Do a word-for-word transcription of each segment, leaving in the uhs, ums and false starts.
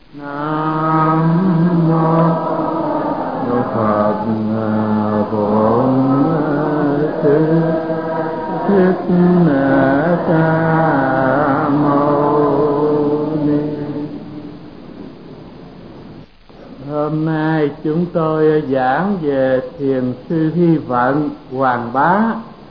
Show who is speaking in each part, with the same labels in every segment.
Speaker 1: Nam mô Phật Bổn Sư Thích Ca Mâu Ni. Hôm nay chúng tôi giảng về Thiền sư Hy Vận Hoàng Bá,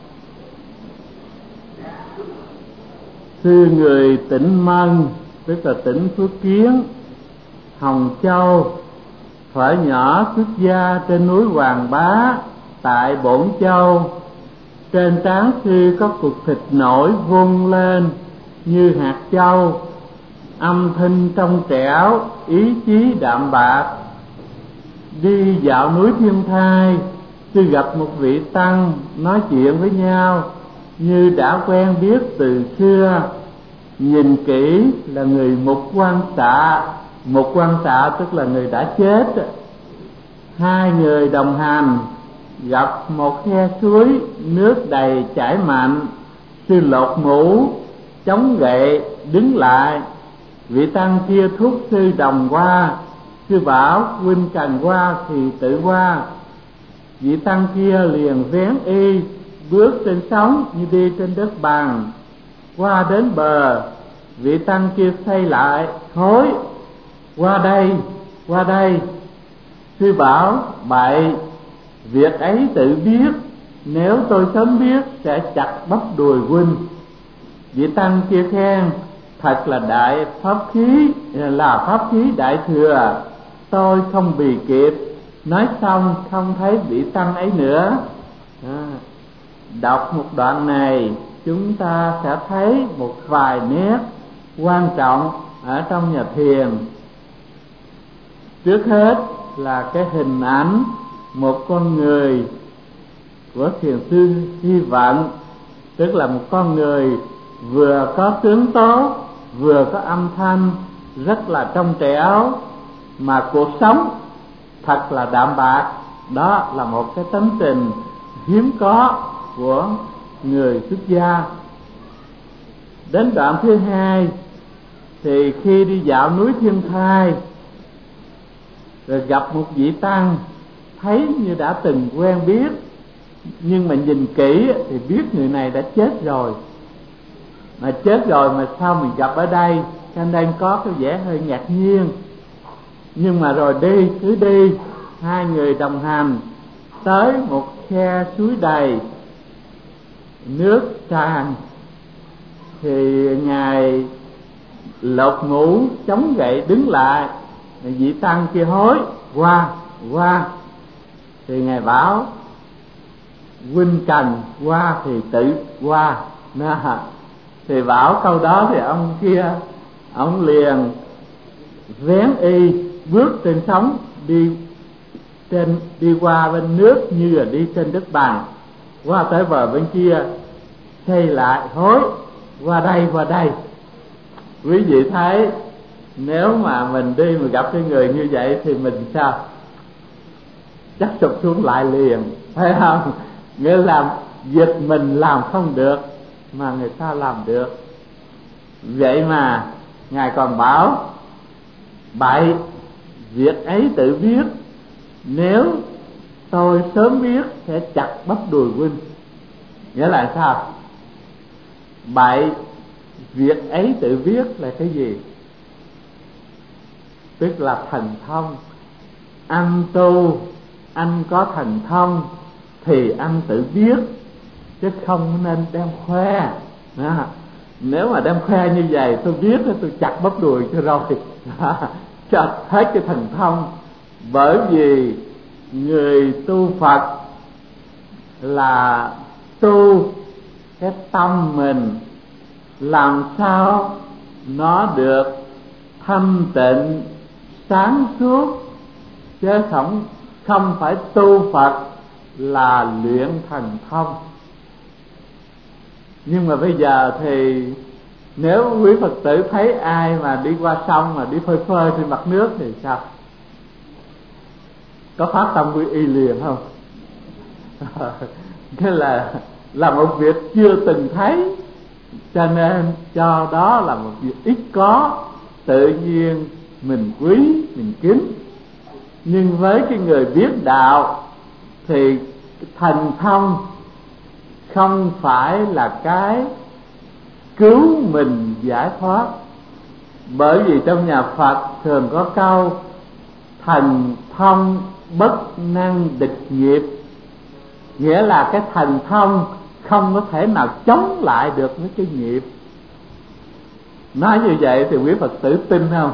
Speaker 1: sư người tỉnh Mân, tức là tỉnh Phước Kiến, Hồng Châu, thuở nhỏ xuất gia trên núi Hoàng Bá tại Bổn Châu. Trên trán sư có cục thịt nổi vung lên như hạt châu, âm thanh trong trẻo, ý chí đạm bạc. Đi dạo núi Thiên Thai, sư gặp một vị tăng nói chuyện với nhau như đã quen biết từ xưa. Nhìn kỹ là người Mục Quan Xạ. Mục Quan Xạ tức là người đã chết. Hai người đồng hành, gặp một khe suối, nước đầy chảy mạnh. Sư lột mũ, chống gậy, đứng lại. Vị tăng kia thúc sư đồng qua. Sư bảo huynh cần qua thì tự qua. Vị tăng kia liền vén y, bước trên sóng như đi trên đất bằng. Qua đến bờ, vị tăng kia xây lại, hối, qua đây, qua đây. Sư bảo bậy, việc ấy tự biết, nếu tôi sớm biết sẽ chặt bắp đùi huynh. Vị tăng kia khen, thật là đại pháp khí, là pháp khí đại thừa, tôi không bì kịp. Nói xong không thấy vị tăng ấy nữa. À, đọc một đoạn này chúng ta sẽ thấy một vài nét quan trọng ở trong nhà thiền. Trước hết là cái hình ảnh một con người của thiền sư Hy Vận, tức là một con người vừa có tướng tốt, vừa có âm thanh rất là trong trẻo, mà cuộc sống thật là đạm bạc. Đó là một cái tấm tình hiếm có của người xuất gia. Đến đoạn thứ hai thì khi đi dạo núi Thiên Thai, rồi gặp một vị tăng thấy như đã từng quen biết, nhưng mà nhìn kỹ thì biết người này đã chết rồi. Mà chết rồi mà sao mình gặp ở đây, cho nên có cái vẻ hơi ngạc nhiên. Nhưng mà rồi đi, cứ đi, hai người đồng hành tới một khe suối đầy, nước tràn, thì ngài lột mũ, chống gậy, đứng lại. Vị tăng kia hối, qua, qua. Thì ngài bảo huynh cần qua thì tự qua. Đó. Thì bảo câu đó thì ông kia, ông liền vén y, bước trên sóng, đi trên đi qua bên nước như là đi trên đất bằng. Qua tới bờ bên kia, xây lại, hối, qua đây, qua đây. Quý vị thấy nếu mà mình đi mà gặp cái người như vậy thì mình sao? Chắc sụp xuống lại liền, phải không? Nghĩa là việc mình làm không được mà người ta làm được. Vậy mà ngài còn bảo bậy, việc ấy tự biết, nếu tôi sớm biết sẽ chặt bắp đùi huynh. Nghĩa là sao? Bậy, việc ấy tự biết là cái gì? Tức là thần thông. Anh tu, anh có thần thông thì anh tự biết, chứ không nên đem khoe. Đó. Nếu mà đem khoe như vậy, tôi biết tôi chặt bắp đùi cho rồi. Chặt hết cái thần thông. Bởi vì người tu Phật là tu cái tâm mình làm sao nó được thanh tịnh, sáng suốt, chứ không không phải tu Phật là luyện thần thông. Nhưng mà bây giờ thì nếu quý Phật tử thấy ai mà đi qua sông mà đi phơi phơi trên mặt nước thì sao? Có phát tâm quy y liền không? Thế là là một việc chưa từng thấy, cho nên cho đó là một việc ít có, tự nhiên mình quý, mình kính. Nhưng với cái người biết đạo thì thành thông không phải là cái cứu mình giải thoát. Bởi vì trong nhà Phật thường có câu thành thông bất năng địch nghiệp, nghĩa là cái thành thông không có thể nào chống lại được với cái nghiệp. Nói như vậy thì quý Phật tử tin không?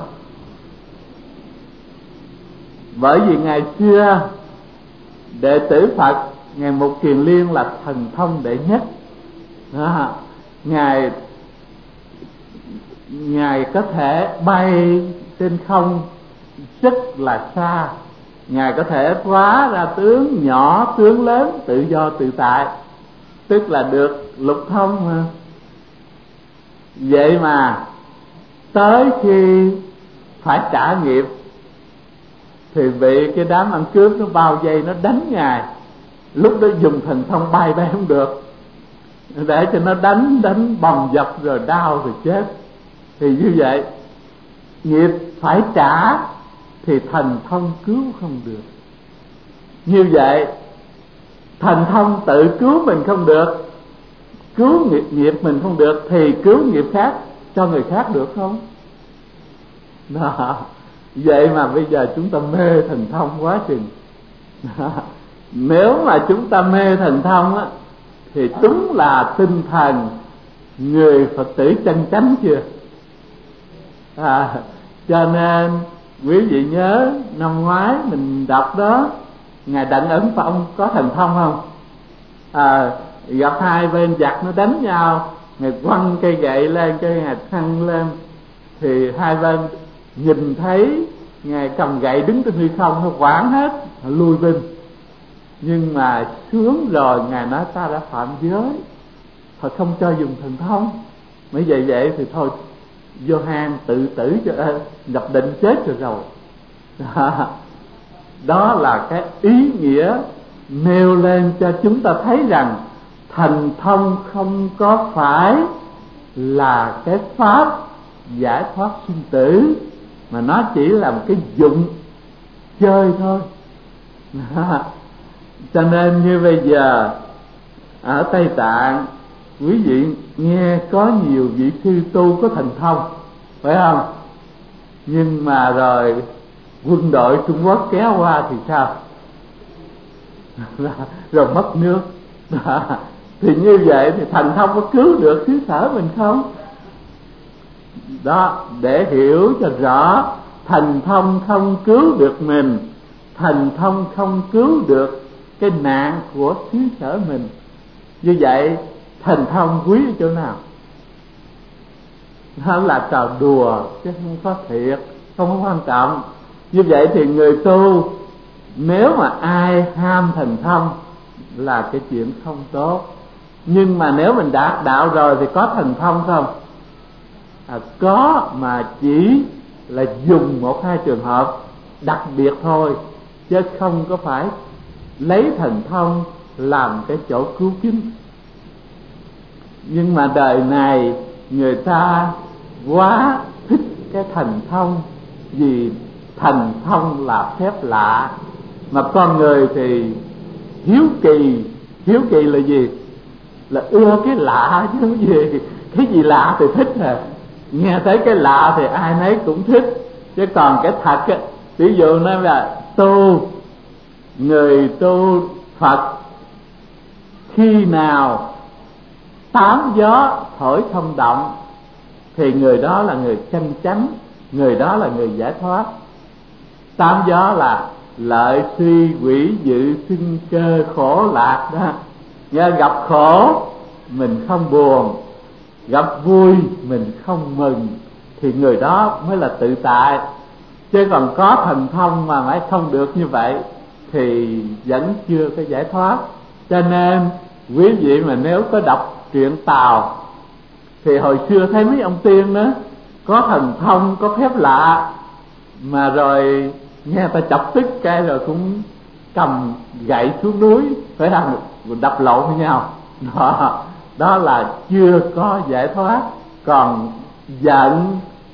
Speaker 1: Bởi vì ngày xưa đệ tử Phật Ngài Mục Kiền Liên là thần thông đệ nhất. Đó. Ngài Ngài có thể bay trên không rất là xa. Ngài có thể hóa ra tướng nhỏ, tướng lớn, tự do tự tại, tức là được lục thông mà. Vậy mà tới khi phải trả nghiệp thì bị cái đám ăn cướp nó bao vây, nó đánh Ngài. Lúc đó dùng thần thông bay bay không được, để cho nó đánh đánh bầm dập rồi đau rồi chết. Thì như vậy nghiệp phải trả thì thần thông cứu không được. Như vậy thần thông tự cứu mình không được, cứu nghiệp nghiệp mình không được, thì cứu nghiệp khác cho người khác được không? Đó. Vậy mà bây giờ chúng ta mê thần thông quá chừng. Đó. Nếu mà chúng ta mê thần thông á, thì đúng là tinh thần người Phật tử chân chánh chưa? À, cho nên quý vị nhớ năm ngoái mình đọc đó, Ngài Đặng Ấn Phong có thần thông không? À, gặp hai bên giặc nó đánh nhau, Ngài quăng cây gậy lên, cây Ngài thăng lên, thì hai bên nhìn thấy Ngài cầm gậy đứng trên hư không, nó quảng hết, nó lui binh. Nhưng mà xuống rồi Ngài nói ta đã phạm giới, Phật không cho dùng thần thông. Mới vậy vậy thì thôi, vô hang tự tử cho nhập định chết rồi rồi. Đó, đó là cái ý nghĩa nêu lên cho chúng ta thấy rằng thần thông không có phải là cái pháp giải thoát sinh tử, mà nó chỉ là một cái dụng chơi thôi. Đó. Cho nên như bây giờ ở Tây Tạng, quý vị nghe có nhiều vị sư tu có thần thông, phải không? Nhưng mà rồi quân đội Trung Quốc kéo qua thì sao? Rồi mất nước. Đó. Thì như vậy thì thần thông có cứu được xứ sở mình không? Đó, để hiểu cho rõ, thần thông không cứu được mình, thần thông không cứu được cái nạn của xứ sở mình. Như vậy thần thông quý ở chỗ nào? Nó là trò đùa chứ không có thiệt, không có quan trọng. Như vậy thì người tu, nếu mà ai ham thần thông là cái chuyện không tốt. Nhưng mà nếu mình đạt đạo rồi thì có thần thông không? À, có, mà chỉ là dùng một hai trường hợp đặc biệt thôi, chứ không có phải lấy thần thông làm cái chỗ cứu kính. Nhưng mà đời này người ta quá thích cái thần thông, vì thần thông là phép lạ, mà con người thì hiếu kỳ. Hiếu kỳ là gì? Là ưa cái lạ chứ không gì. Cái gì lạ thì thích à. Nghe thấy cái lạ thì ai nấy cũng thích. Chứ còn cái thật á, ví dụ nói là tu, người tu Phật khi nào tám gió thổi không động thì người đó là người chân chánh, người đó là người giải thoát. Tám gió là lợi suy quỷ dự sinh cơ khổ lạc đó. Nghe gặp khổ mình không buồn, gặp vui mình không mừng, thì người đó mới là tự tại. Chứ còn có thần thông mà mãi không được như vậy thì vẫn chưa có giải thoát. Cho nên quý vị mà nếu có đọc truyện Tào thì hồi xưa thấy mấy ông tiên đó có thần thông, có phép lạ, mà rồi nghe ta chọc tức cái rồi cũng cầm gậy xuống núi, phải không, đập lộn với nhau. Đó, đó là chưa có giải thoát. Còn giận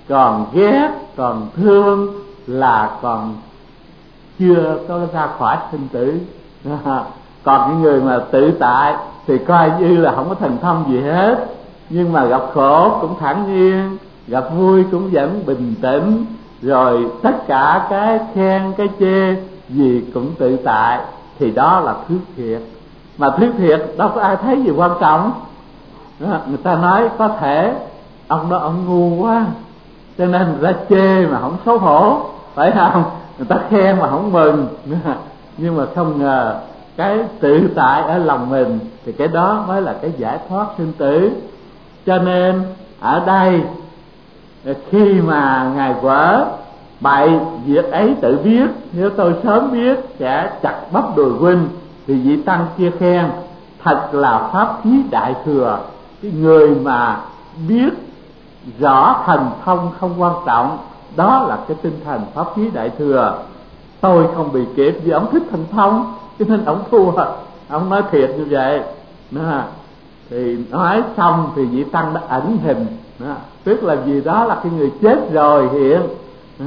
Speaker 1: còn ghét, còn thương là còn chưa có ra khỏi sinh tử. Còn những người mà tự tại thì coi như là không có thần thông gì hết, nhưng mà gặp khổ cũng thản nhiên, gặp vui cũng vẫn bình tĩnh, rồi tất cả cái khen cái chê gì cũng tự tại, thì đó là thuyết thiệt. Mà thuyết thiệt đâu có ai thấy gì quan trọng. Người ta nói có thể ông đó ông ngu quá cho nên người ta chê mà không xấu hổ, phải không? Người ta khen mà không mừng. Nhưng mà không ngờ cái tự tại ở lòng mình thì cái đó mới là cái giải thoát sinh tử. Cho nên ở đây khi mà Ngài Quở bày việc ấy tự biết, nếu tôi sớm biết sẽ chặt bắp đùi huynh, thì vị tăng kia khen thật là pháp khí đại thừa. Cái người mà biết rõ thần thông không quan trọng, đó là cái tinh thần pháp khí đại thừa. Tôi không bị kịp vì ông thích thần thông cho nên ông thua. Ông nói thiệt như vậy. Đó. Thì nói xong thì vị tăng đã ẩn hình. Đó. Tức là vì đó là cái người chết rồi hiện. Đó.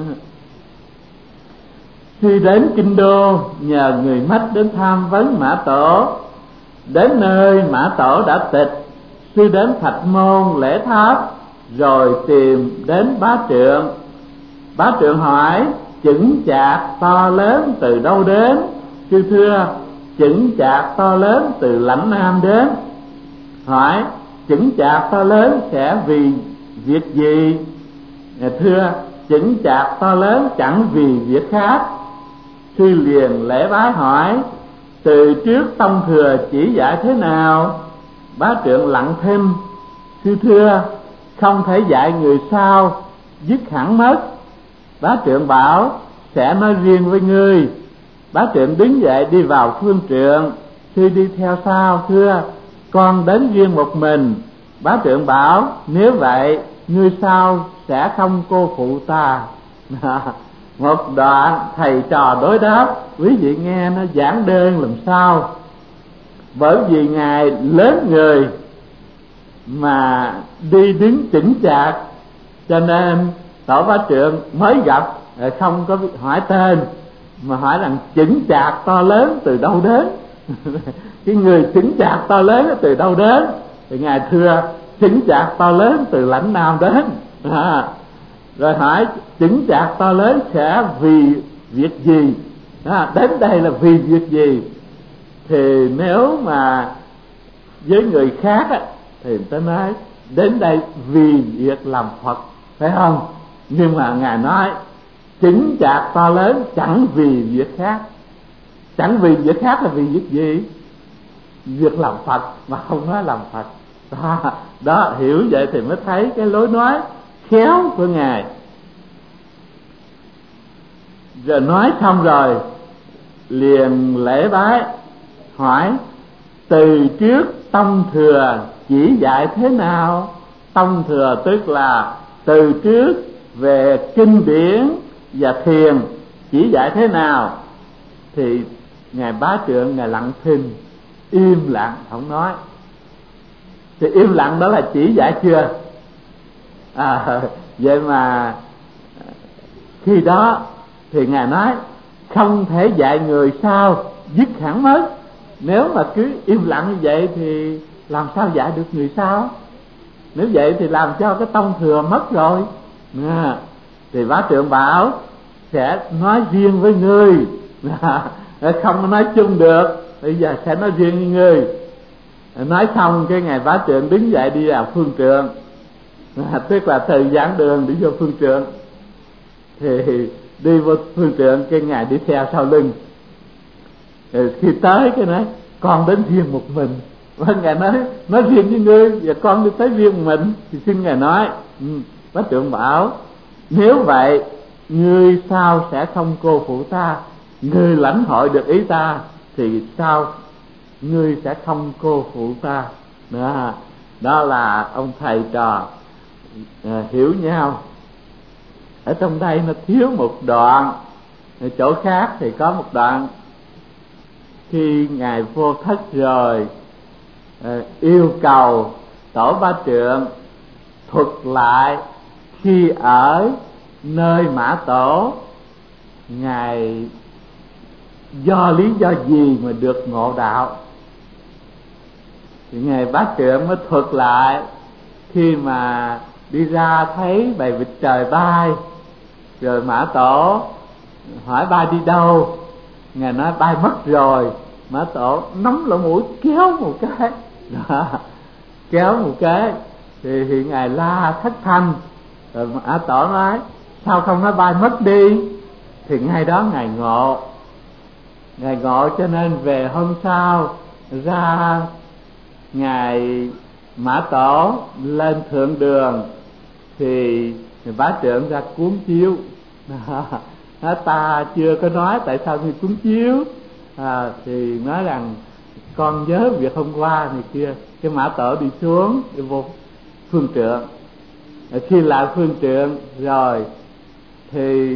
Speaker 1: Khi đến Kinh Đô, nhờ người Mách đến tham vấn Mã Tổ. Đến nơi Mã Tổ đã tịch, sư đến Thạch Môn lễ tháp, rồi tìm đến Bá Trượng. Bá Trượng hỏi chững chạc to lớn từ đâu đến? Sư thưa chững chạc to lớn từ lãnh Nam đến. Hỏi chững chạc to lớn sẽ vì việc gì? Thưa chững chạc to lớn chẳng vì việc khác. Sư liền lễ bái hỏi từ trước tông thừa chỉ dạy thế nào? Bá Trượng lặng thinh. Sư thưa không thể dạy người sau dứt hẳn mất. Bá Trượng bảo sẽ nói riêng với ngươi. Bá Trượng đứng dậy đi vào phương trượng. Sư đi theo sau. Thưa con đến riêng một mình. Bá Trượng bảo nếu vậy ngươi sau sẽ không cô phụ ta. Một đoạn thầy trò đối đáp, quý vị nghe nó giản đơn làm sao. Bởi vì Ngài lớn người mà đi đứng chững chạc, cho nên Tổ Bá Trượng mới gặp không có hỏi tên, mà hỏi rằng chững chạc to lớn từ đâu đến. Cái người chững chạc to lớn từ đâu đến? Thì Ngài thưa chững chạc to lớn từ lãnh Nam đến. À, rồi hỏi chững chạc to lớn sẽ vì việc gì? À, đến đây là vì việc gì? Thì nếu mà với người khác á, thì người ta nói đến đây vì việc làm Phật, phải không? Nhưng mà Ngài nói chững chạc to lớn chẳng vì việc khác. Chẳng vì việc khác là vì việc gì? Việc làm Phật mà không nói làm Phật. Đó, đó hiểu vậy thì mới thấy cái lối nói khéo của Ngài. Rồi nói xong rồi liền lễ bái hỏi từ trước tông thừa chỉ dạy thế nào? Tông thừa tức là từ trước về kinh điển và thiền chỉ dạy thế nào? Thì Ngài Bá Trượng Ngài lặng thinh, im lặng không nói. Thì im lặng đó là chỉ dạy chưa? À, vậy mà khi đó thì Ngài nói không thể dạy người sau dứt hẳn mất. Nếu mà cứ im lặng như vậy thì làm sao dạy được người sau? Nếu vậy thì làm cho cái tông thừa mất rồi. À, thì Bá Trượng bảo sẽ nói riêng với ngươi. À, không nói chung được, bây giờ sẽ nói riêng với ngươi. Nói xong cái Ngài Bá Trượng đứng dậy đi vào phương trượng. À, tức là từ giảng đường đi vô phương trượng. Thì đi vô phương trượng cái Ngài đi theo sau lưng. Thì khi tới cái nói con đến riêng một mình. Và Ngài nói nói riêng với ngươi, và con đi tới riêng một mình. Thì xin Ngài nói. Ừ, Bá Trượng bảo nếu vậy ngươi sao sẽ không cô phụ ta? Ngươi lãnh hội được ý ta thì sao ngươi sẽ không cô phụ ta? Đó, đó là ông thầy trò à, hiểu nhau. Ở trong đây nó thiếu một đoạn, ở chỗ khác thì có một đoạn. Khi Ngài vô thất rồi à, yêu cầu Tổ Bá Trượng thuật lại khi ở nơi Mã Tổ, ngài do lý do gì mà được ngộ đạo, thì ngài Bá Trượng mới thuật lại. Khi mà đi ra thấy bầy vịt trời bay, rồi Mã Tổ hỏi bay đi đâu, ngài nói bay mất rồi. Mã Tổ nắm lỗ mũi kéo một cái đó, kéo một cái thì, thì ngài la thất thanh. Rồi Mã Tổ nói sao không nói bay mất đi, thì ngay đó ngài ngộ. Ngài ngộ cho nên về hôm sau ra, ngài Mã Tổ lên thượng đường thì Bá Trượng ra cuốn chiếu. Đó, ta chưa có nói tại sao ngươi cuốn chiếu, à, thì nói rằng con nhớ việc hôm qua này kia. Cái Mã Tổ đi xuống đi vô phương trượng. Khi lại phương trượng rồi thì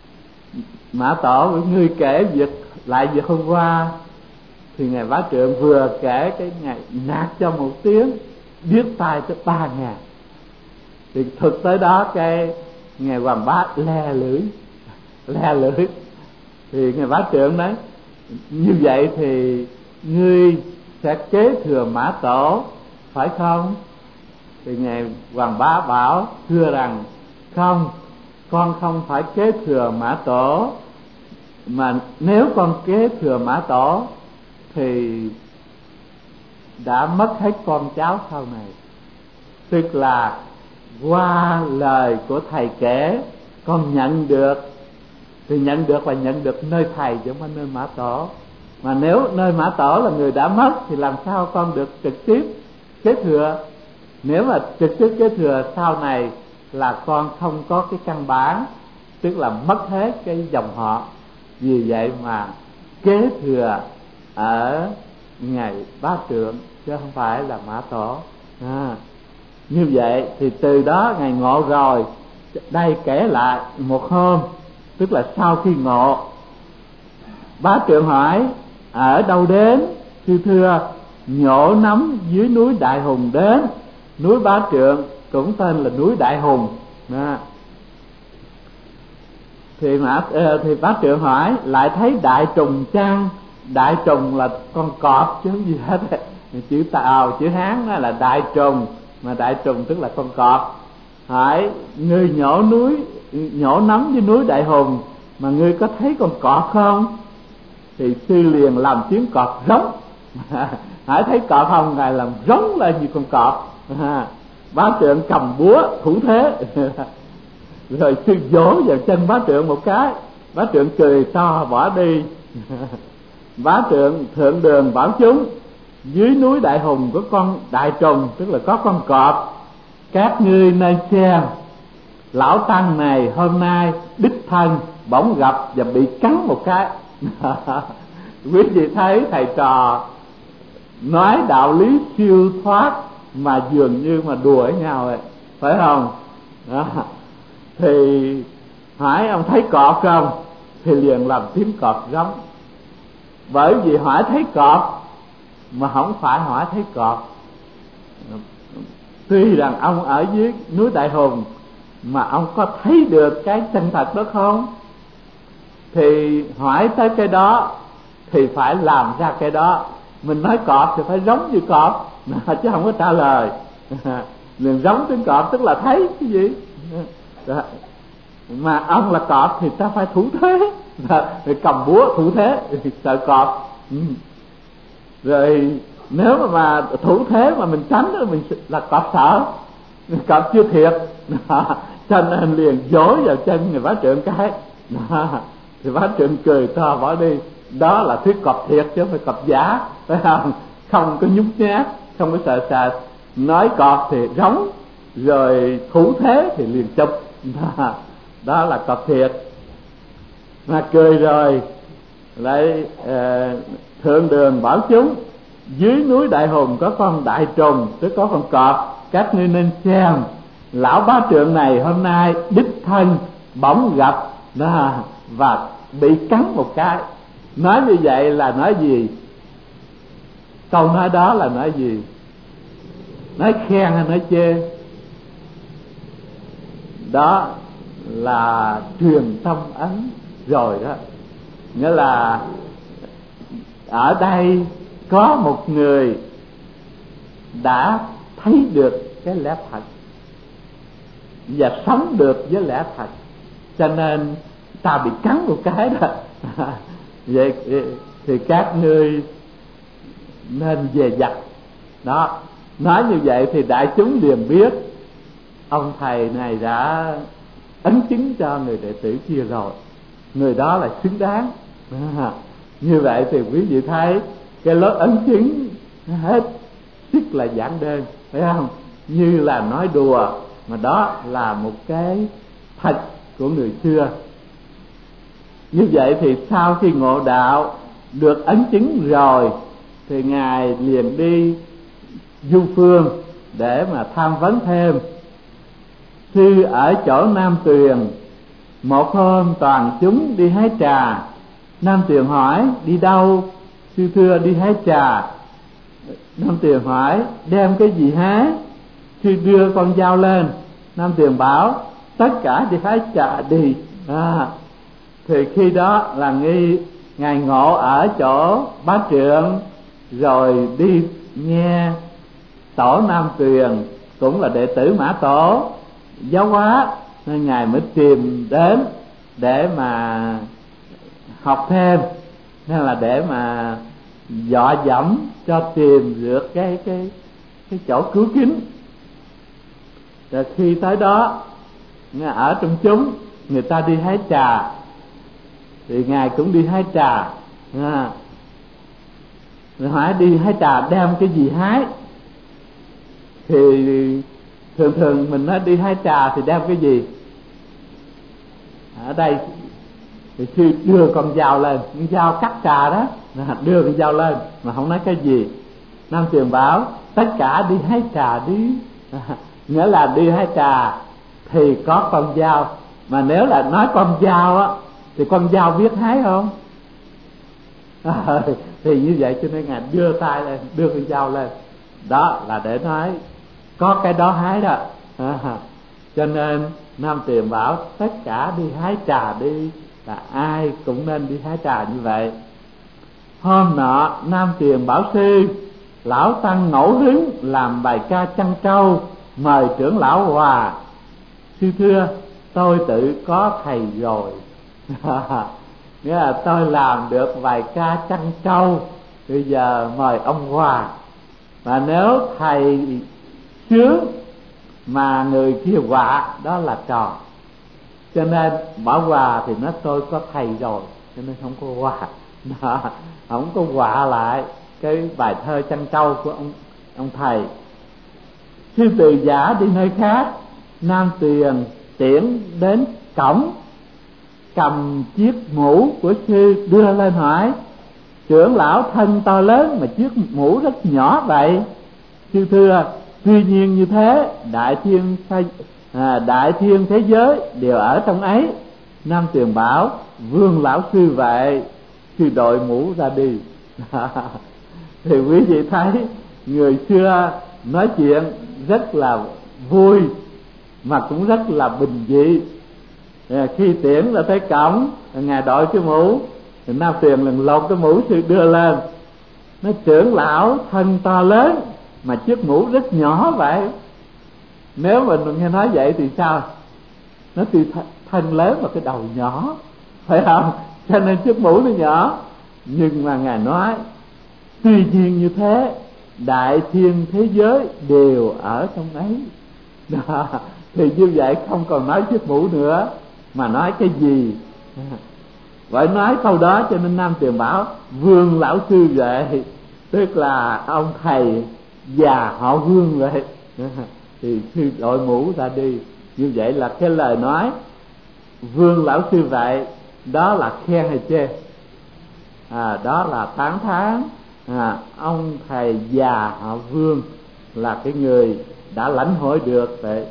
Speaker 1: Mã Tổ với ngươi kể việc lại việc hôm qua, thì ngài Bá Trượng vừa kể cái ngài nạt cho một tiếng điếc tai tới ba ngàn. Thì thực tới đó cái ngài Hoàng Bá le lưỡi le lưỡi thì ngài Bá Trượng nói như vậy thì ngươi sẽ kế thừa Mã Tổ phải không? Thì ngài Hoàng Bá bảo thưa rằng không, con không phải kế thừa Mã Tổ, mà nếu con kế thừa Mã Tổ thì đã mất hết con cháu sau này. Tức là qua lời của thầy kể, con nhận được, thì nhận được và nhận được nơi thầy chứ không phải nơi Mã Tổ. Mà nếu nơi Mã Tổ là người đã mất thì làm sao con được trực tiếp kế thừa? Nếu mà trực tiếp kế thừa sau này là con không có cái căn bản, tức là mất hết cái dòng họ. Vì vậy mà kế thừa ở ngài Bá Trượng chứ không phải là Mã Tổ. À, như vậy thì từ đó ngài ngộ rồi. Đây kể lại một hôm, tức là sau khi ngộ, Bá Trượng hỏi ở đâu đến? Sư thưa nhổ nắm dưới núi Đại Hùng đến. Núi Bá Trượng cũng tên là núi Đại Hùng. À, thì mà thì Bá Trượng hỏi lại thấy đại trùng chăng? Đại trùng là con cọp chứ không gì hết. Chữ Tàu chữ Hán đó là đại trùng, mà đại trùng tức là con cọp. Hỏi ngươi nhổ núi nhổ nắm với núi Đại Hùng mà ngươi có thấy con cọp không? Thì sư liền làm tiếng cọp rống. Hỏi thấy cọp không? Ngài làm rống lên như con cọp. Bá Trượng cầm búa thủ thế. Rồi sư vỗ vào chân Bá Trượng một cái, Bá Trượng cười to bỏ đi. Bá Trượng thượng đường bảo chúng dưới núi Đại Hùng có con đại trùng, tức là có con cọp. Các ngươi nên xem, lão tăng này hôm nay đích thân bỗng gặp và bị cắn một cái. Quý vị thấy thầy trò nói đạo lý siêu thoát mà dường như mà đùa với nhau vậy, phải không? Đó. Thì hỏi ông thấy cọp không? Thì liền làm tiếng cọp rống. Bởi vì hỏi thấy cọp mà không phải hỏi thấy cọp. Tuy rằng ông ở dưới núi Đại Hùng mà ông có thấy được cái chân thật đó không? Thì hỏi tới cái đó thì phải làm ra cái đó. Mình nói cọp thì phải giống như cọp, chứ không có trả lời. Liền giống tiếng cọp tức là thấy cái gì đó. Mà ông là cọp thì ta phải thủ thế, rồi cầm búa thủ thế, sợ cọp. Rồi nếu mà, mà thủ thế mà mình tránh thì mình là cọp sợ, cọp chưa thiệt. Cho nên liền vỗ vào chân người Bá Trượng cái. Thì Bá Trượng cười to bỏ đi. Đó là thuyết cọp thiệt chứ không phải cọp giả, phải không? Không có nhút nhát, không có sợ sệt. Nói cọp thì rống, rồi thủ thế thì liền chụp. Đó là cọp thiệt. Mà cười rồi lại uh, thượng đường bảo chúng dưới núi Đại Hùng có con đại trùng, tức có con cọp. Các ngươi nên xem, lão Bá Trượng này hôm nay đích thân bỗng gặp đó, và bị cắn một cái. Nói như vậy là nói gì? Câu nói đó là nói gì? Nói khen hay nói chê? đó là truyền tâm ấn rồi đó. Nghĩa là ở đây có một người đã thấy được cái lẽ thật và sống được với lẽ thật, cho nên ta bị cắn một cái đó. Vậy thì các ngươi nên về giặt đó. Nói như vậy thì đại chúng liền biết ông thầy này đã ấn chứng cho người đệ tử kia rồi, người đó là xứng đáng. À, như vậy thì quý vị thấy cái lối ấn chứng hết sức là giản đơn, phải không? Như là nói đùa, mà đó là một cái thật của người xưa. Như vậy thì sau khi ngộ đạo được ấn chứng rồi thì ngài liền đi du phương để mà tham vấn thêm. Sư ở chỗ Nam Tuyền, một hôm toàn chúng đi hái trà. Nam Tuyền hỏi đi đâu? Sư thưa đi hái trà. Nam Tuyền hỏi đem cái gì hái? Sư đưa con dao lên. Nam Tuyền bảo tất cả đi hái trà đi. À, thì khi đó là nghi ngài ngộ ở chỗ Bá Trượng, rồi đi nghe tổ Nam Tuyền cũng là đệ tử Mã Tổ giáo hóa, nên ngài mới tìm đến để mà học thêm, nên là để mà dọ dẫm cho tìm được cái cái cái chỗ cứu kính. Rồi khi tới đó ở trong chúng người ta đi hái trà thì ngài cũng đi hái trà. À, rồi hỏi đi hái trà đem cái gì hái? Thì thường thường mình nói đi hái trà thì đem cái gì? Ở đây thì sư đưa con dao lên, con dao cắt trà đó, đưa con dao lên mà không nói cái gì. Nam Tuyền bảo tất cả đi hái trà đi. À, nghĩa là đi hái trà thì có con dao, mà nếu là nói con dao á thì con dao biết hái không? À, thì như vậy cho nên ngài đưa tay lên, đưa con dao lên, đó là để nói có cái đó hái đó. À, cho nên Nam Tuyền bảo tất cả đi hái trà đi, là ai cũng nên đi hái trà như vậy. Hôm nọ Nam Tuyền bảo sư lão tăng ngẫu hứng làm bài ca Trăng Trâu, mời trưởng lão hòa. Sư thưa tôi tự có thầy rồi. Nghĩa là tôi làm được bài ca Trăng Trâu, bây giờ mời ông hòa. Và nếu thầy sướng mà người kia quạ đó là trò, cho nên bảo hòa thì nói tôi có thầy rồi, cho nên không có quạ. Đó, không có quạ lại cái bài thơ Trăng Trâu của ông ông thầy. Sư từ giả đi nơi khác, Nam Tuyền tiễn đến cổng, cầm chiếc mũ của sư đưa lên hỏi trưởng lão thân to lớn mà chiếc mũ rất nhỏ vậy? Sư thưa tuy nhiên như thế đại thiên à, đại thiên thế giới đều ở trong ấy. Nam Tuyền bảo Vương lão sư vậy. Sư đội mũ ra đi. Thì quý vị thấy người xưa nói chuyện rất là vui mà cũng rất là bình dị. À, khi tiễn ra tới cổng ngài đội cái mũ thì Nam Tuyền lần lột cái mũ sư đưa lên, nói trưởng lão thân to lớn mà chiếc mũ rất nhỏ vậy. Nếu mình nghe nói vậy thì sao? Nó thì thân lớn mà cái đầu nhỏ, phải không? Cho nên chiếc mũ nó nhỏ. Nhưng mà ngài nói tuy nhiên như thế đại thiên thế giới đều ở trong ấy. Đó, thì như vậy không còn nói chiếc mũ nữa mà nói cái gì? Vậy nói câu đó cho nên Nam Tuyền bảo Vương lão sư vậy, tức là ông thầy già họ Vương vậy. Thì sư đội mũ ra đi. Như vậy là cái lời nói Vương lão sư vậy đó là khen hay chê? À, đó là tán thán. À, ông thầy già họ Vương là cái người đã lãnh hội được vậy.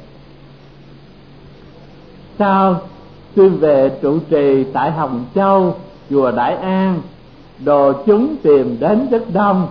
Speaker 1: Sau sư về trụ trì tại Hồng Châu, chùa Đại An, đồ chúng tìm đến rất đông.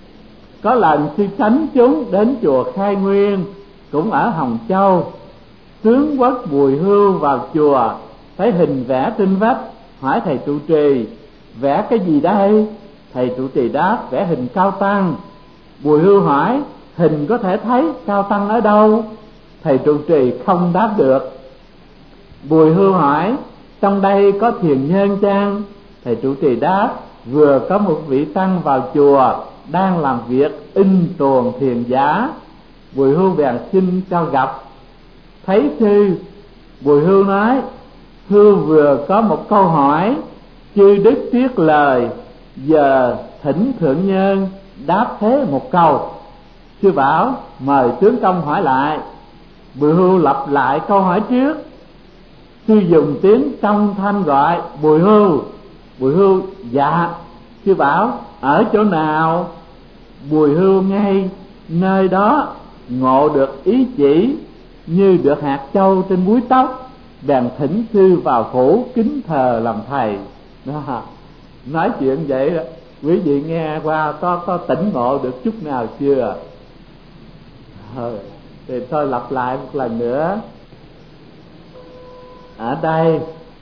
Speaker 1: Có lần sư sánh chúng đến chùa Khai Nguyên cũng ở Hồng Châu. tướng quốc Bùi Hưu vào chùa, thấy hình vẽ trên vách, hỏi thầy trụ trì: vẽ cái gì đây? Thầy trụ trì đáp: vẽ hình Cao Tăng. Bùi Hưu hỏi: hình có thể thấy, Cao Tăng ở đâu? Thầy trụ trì không đáp được. Bùi Hưu hỏi: trong đây có thiền nhân chăng? Thầy trụ trì đáp: vừa có một vị tăng vào chùa, đang làm việc in tuồng thiền giả. Bùi Hưu bèn xin cho gặp. Thấy sư, Bùi Hưu nói: Hưu vừa có một câu hỏi, chư đức tiếc lời, giờ thỉnh thượng nhân đáp thế một câu. Sư bảo: mời tướng công hỏi lại. Bùi Hưu lặp lại câu hỏi trước. Sư dùng tiếng trong thanh gọi: Bùi Hưu. Bùi Hưu: dạ. Sư bảo: ở chỗ nào? Bùi Hưu ngay nơi đó ngộ được ý chỉ, như được hạt châu trên búi tóc, bèn thỉnh sư vào phủ kính thờ làm thầy. Đó. Nói chuyện vậy đó, quý vị nghe qua có có tỉnh ngộ được chút nào chưa? Thôi, thì tôi lặp lại một lần nữa. Ở đây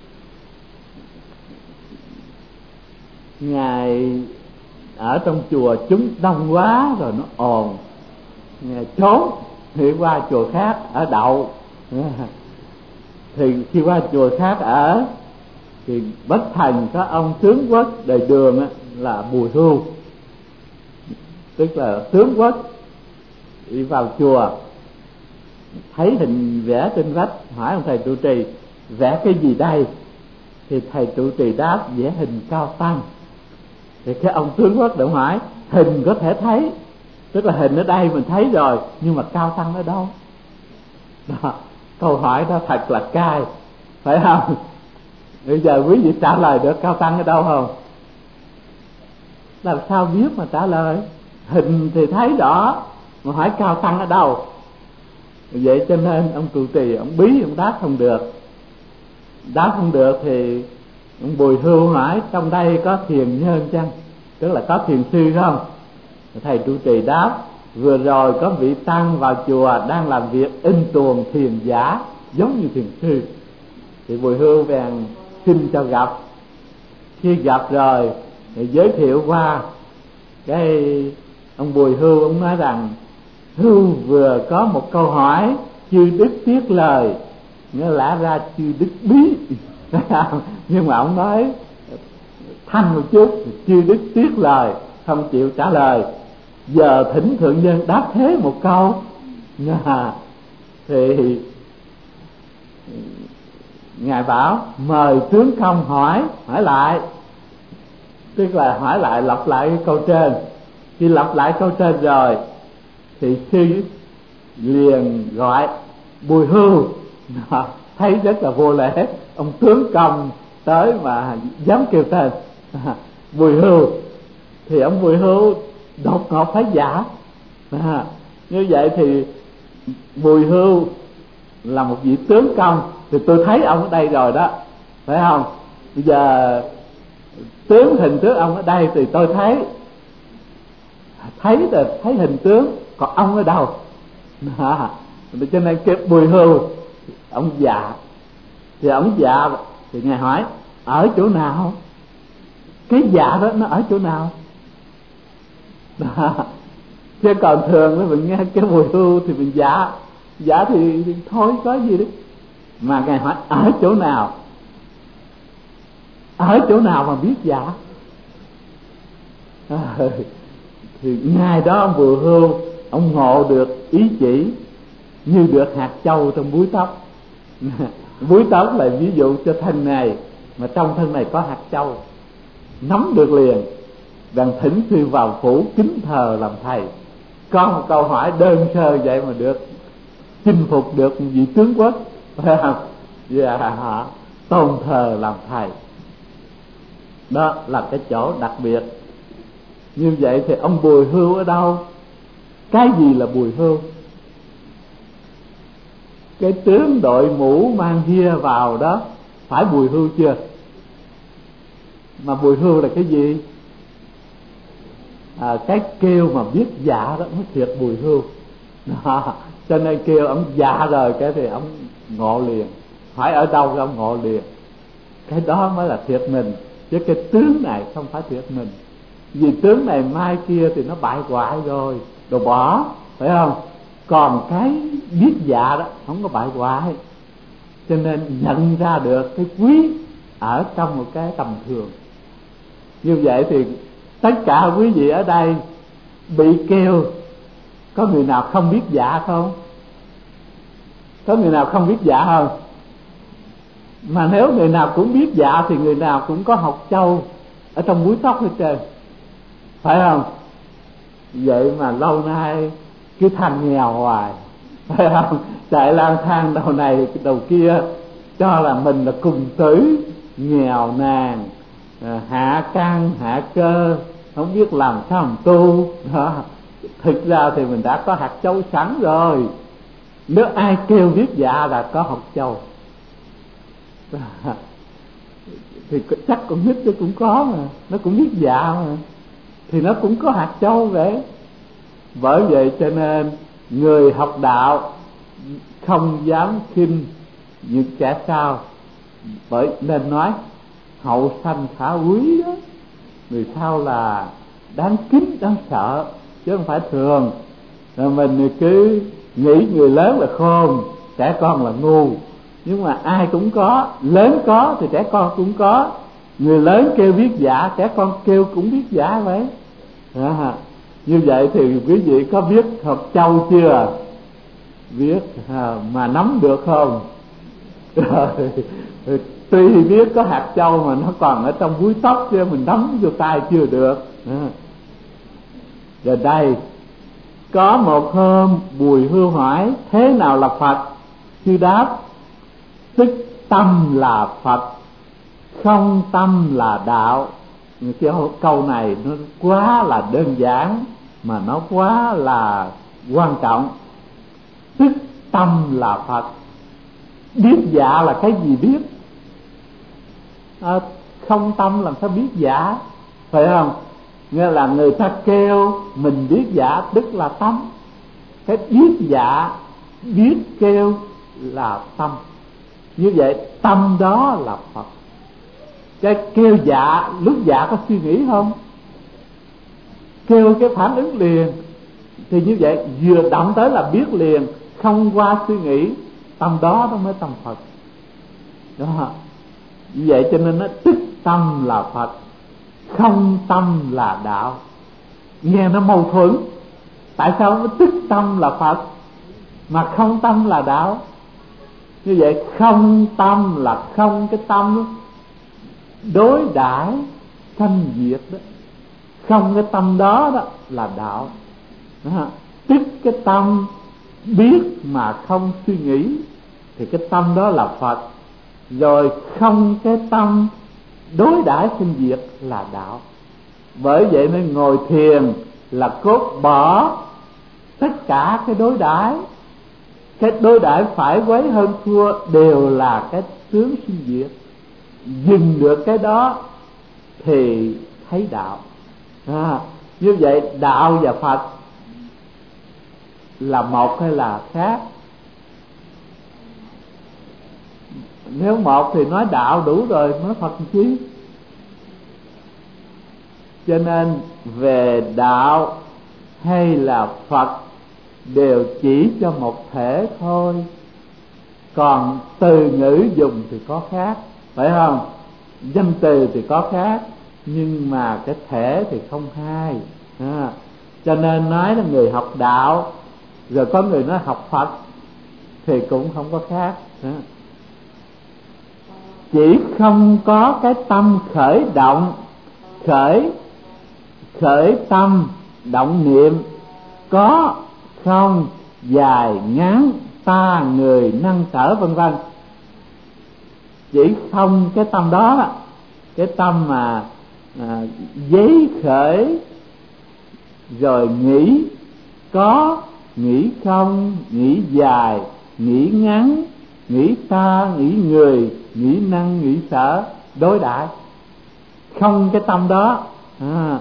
Speaker 1: Ngài ở trong chùa chúng đông quá rồi nó ồn, Ngài trốn thì qua chùa khác ở đậu. Thì khi qua chùa khác ở thì bất thành có ông tướng quốc đời Đường là Bùi Hưu, tức là tướng quốc, đi vào chùa thấy hình vẽ trên vách, hỏi ông thầy trụ trì: vẽ cái gì đây? Thì thầy trụ trì đáp: vẽ hình Cao Tăng. Thì cái ông tướng quốc đã hỏi: hình có thể thấy, tức là hình ở đây mình thấy rồi, nhưng mà Cao Tăng ở đâu? Đó, câu hỏi đó thật là cay, phải không? Bây giờ quý vị trả lời được Cao Tăng ở đâu không? Làm sao biết mà trả lời? Hình thì thấy rõ, mà hỏi Cao Tăng ở đâu? Vậy cho nên ông trụ trì ông bí, ông đáp không được. Đáp không được thì ông Bùi Hưu hỏi: trong đây có thiền nhân chăng? Tức là có thiền sư không? Thầy trụ trì đáp: vừa rồi có vị tăng vào chùa đang làm việc in tuồng thiền giả, giống như thiền sư. Thì Bùi Hưu bèn xin cho gặp. Khi gặp rồi thì giới thiệu qua, cái ông Bùi Hưu ông nói rằng: Hưu vừa có một câu hỏi, chư đức tiếc lời. Nó lẽ ra chư đức bí nhưng mà ông nói thanh một chút, chư đức tiếc lời, không chịu trả lời. Giờ thỉnh thượng nhân đáp thế một câu. À, thì Ngài bảo: mời tướng công hỏi, hỏi lại. Tức là hỏi lại, lặp lại cái câu trên. Khi lặp lại câu trên rồi thì sư liền gọi Bùi Hưu. Đó, thấy rất là vô lễ, ông tướng công tới mà dám kêu tên Bùi Hưu. Thì ông Bùi Hưu đột ngột phải giả. À, như vậy thì Bùi Hưu là một vị tướng công, thì tôi thấy ông ở đây rồi đó, phải không? Bây giờ tướng hình tướng ông ở đây thì tôi thấy thấy là thấy hình tướng, còn ông ở đâu? À, cho nên cái Bùi Hưu ông dạ. Thì ông dạ thì Ngài hỏi: ở chỗ nào? Cái dạ đó nó ở chỗ nào? À, chứ còn thường mình nghe cái Bùi Hưu thì mình dạ dạ thì, thì thôi có gì đấy. Mà Ngài hỏi ở chỗ nào? Ở chỗ nào mà biết dạ? À, thì ngày đó ông Bùi Hưu ông ngộ được ý chỉ, như được hạt châu trong búi tóc. Búi tóc là ví dụ cho thân này, mà trong thân này có hạt châu, nắm được liền. Đàn thỉnh sư vào phủ kính thờ làm thầy. Có một câu hỏi đơn sơ vậy mà được chinh phục được một vị tướng quốc, phải không? Và họ tôn thờ làm thầy. Đó là cái chỗ đặc biệt. Như vậy thì ông Bùi Hưu ở đâu? Cái gì là Bùi Hưu? Cái tướng đội mũ mang hia vào đó phải Bùi Hưu chưa? Mà Bùi Hưu là cái gì? À, cái kêu mà biết dạ đó mới thiệt Bùi Hưu. Đó, cho nên kêu ông dạ rồi cái thì ông ngộ liền. Phải ở đâu ra ngộ liền, cái đó mới là thiệt mình. Chứ cái tướng này không phải thiệt mình. Vì tướng này mai kia thì nó bại hoại rồi, đồ bỏ, phải không? Còn cái biết dạ đó không có bại hoại. Cho nên nhận ra được cái quý ở trong một cái tầm thường. Như vậy thì tất cả quý vị ở đây bị kêu, có người nào không biết dạ không? Có người nào không biết dạ không? Mà nếu người nào cũng biết dạ thì người nào cũng có học châu ở trong búi tóc hết trơn, phải không? Vậy mà lâu nay cứ than nghèo hoài, phải không? Chạy lang thang đầu này đầu kia, cho là mình là cùng tử, nghèo nàn, hạ căn hạ cơ, không biết làm sao mà tu đó. Thực ra thì mình đã có hạt châu sẵn rồi. Nếu ai kêu biết dạ là có học châu. Thì chắc con nít nó cũng có mà, nó cũng biết dạ mà, thì nó cũng có hạt châu vậy. Bởi vậy cho nên người học đạo không dám khinh những kẻ sau, bởi nên nói hậu sanh khả quý đó. Người sau là đáng kính đáng sợ, chứ không phải thường. Rồi mình cứ nghĩ người lớn là khôn, trẻ con là ngu. Nhưng mà ai cũng có, lớn có thì trẻ con cũng có. Người lớn kêu biết dạ, trẻ con kêu cũng biết dạ vậy à. Như vậy thì quý vị có biết học châu chưa? Biết à, mà nắm được không? Tuy biết có hạt châu mà nó còn ở trong búi tóc, chứ mình nắm vô tay chưa được à. Rồi đây, có một hôm Bùi Hưu hỏi thế nào là Phật? Sư đáp: tức tâm là Phật, không tâm là đạo. Cái câu này nó quá là đơn giản mà nó quá là quan trọng. Tức tâm là Phật. Biết dạ là cái gì biết? À, không tâm làm sao biết dạ, phải không? Nghĩa là người ta kêu mình biết dạ tức là tâm. Cái biết dạ, biết kêu là tâm. Như vậy tâm đó là Phật. Cái kêu dạ, lúc dạ có suy nghĩ không? Kêu cái phản ứng liền. Thì như vậy vừa động tới là biết liền, không qua suy nghĩ. Tâm đó nó mới tâm Phật đó. Như vậy cho nên nó tức tâm là Phật, không tâm là đạo. Nghe nó mâu thuẫn. Tại sao nó tức tâm là Phật mà không tâm là đạo? Như vậy không tâm là không cái tâm đối đãi sanh diệt đó. Không cái tâm đó đó là đạo đó. Tức cái tâm biết mà không suy nghĩ thì cái tâm đó là Phật. Rồi không cái tâm đối đãi sanh diệt là đạo. Bởi vậy nên ngồi thiền là cốt bỏ tất cả cái đối đãi. Cái đối đãi phải quấy hơn thua đều là cái tướng sinh diệt. Dừng được cái đó thì thấy đạo à. Như vậy đạo và Phật là một hay là khác? Nếu một thì nói đạo đủ rồi, nói Phật chi? Cho nên về đạo hay là Phật đều chỉ cho một thể thôi. Còn từ ngữ dùng thì có khác, phải không? Danh từ thì có khác, nhưng mà cái thể thì không hai à. Cho nên nói là người học đạo rồi có người nói học Phật thì cũng không có khác à. Chỉ không có cái tâm khởi động, khởi khởi tâm động niệm, có không, dài ngắn, ta người năng sở vân vân. Chỉ không cái tâm đó, cái tâm mà à, giấy khởi rồi nghĩ có, nghĩ không, nghĩ dài, nghĩ ngắn, nghĩ ta, nghĩ người, nghĩ năng, nghĩ sở, đối đãi. Không cái tâm đó à.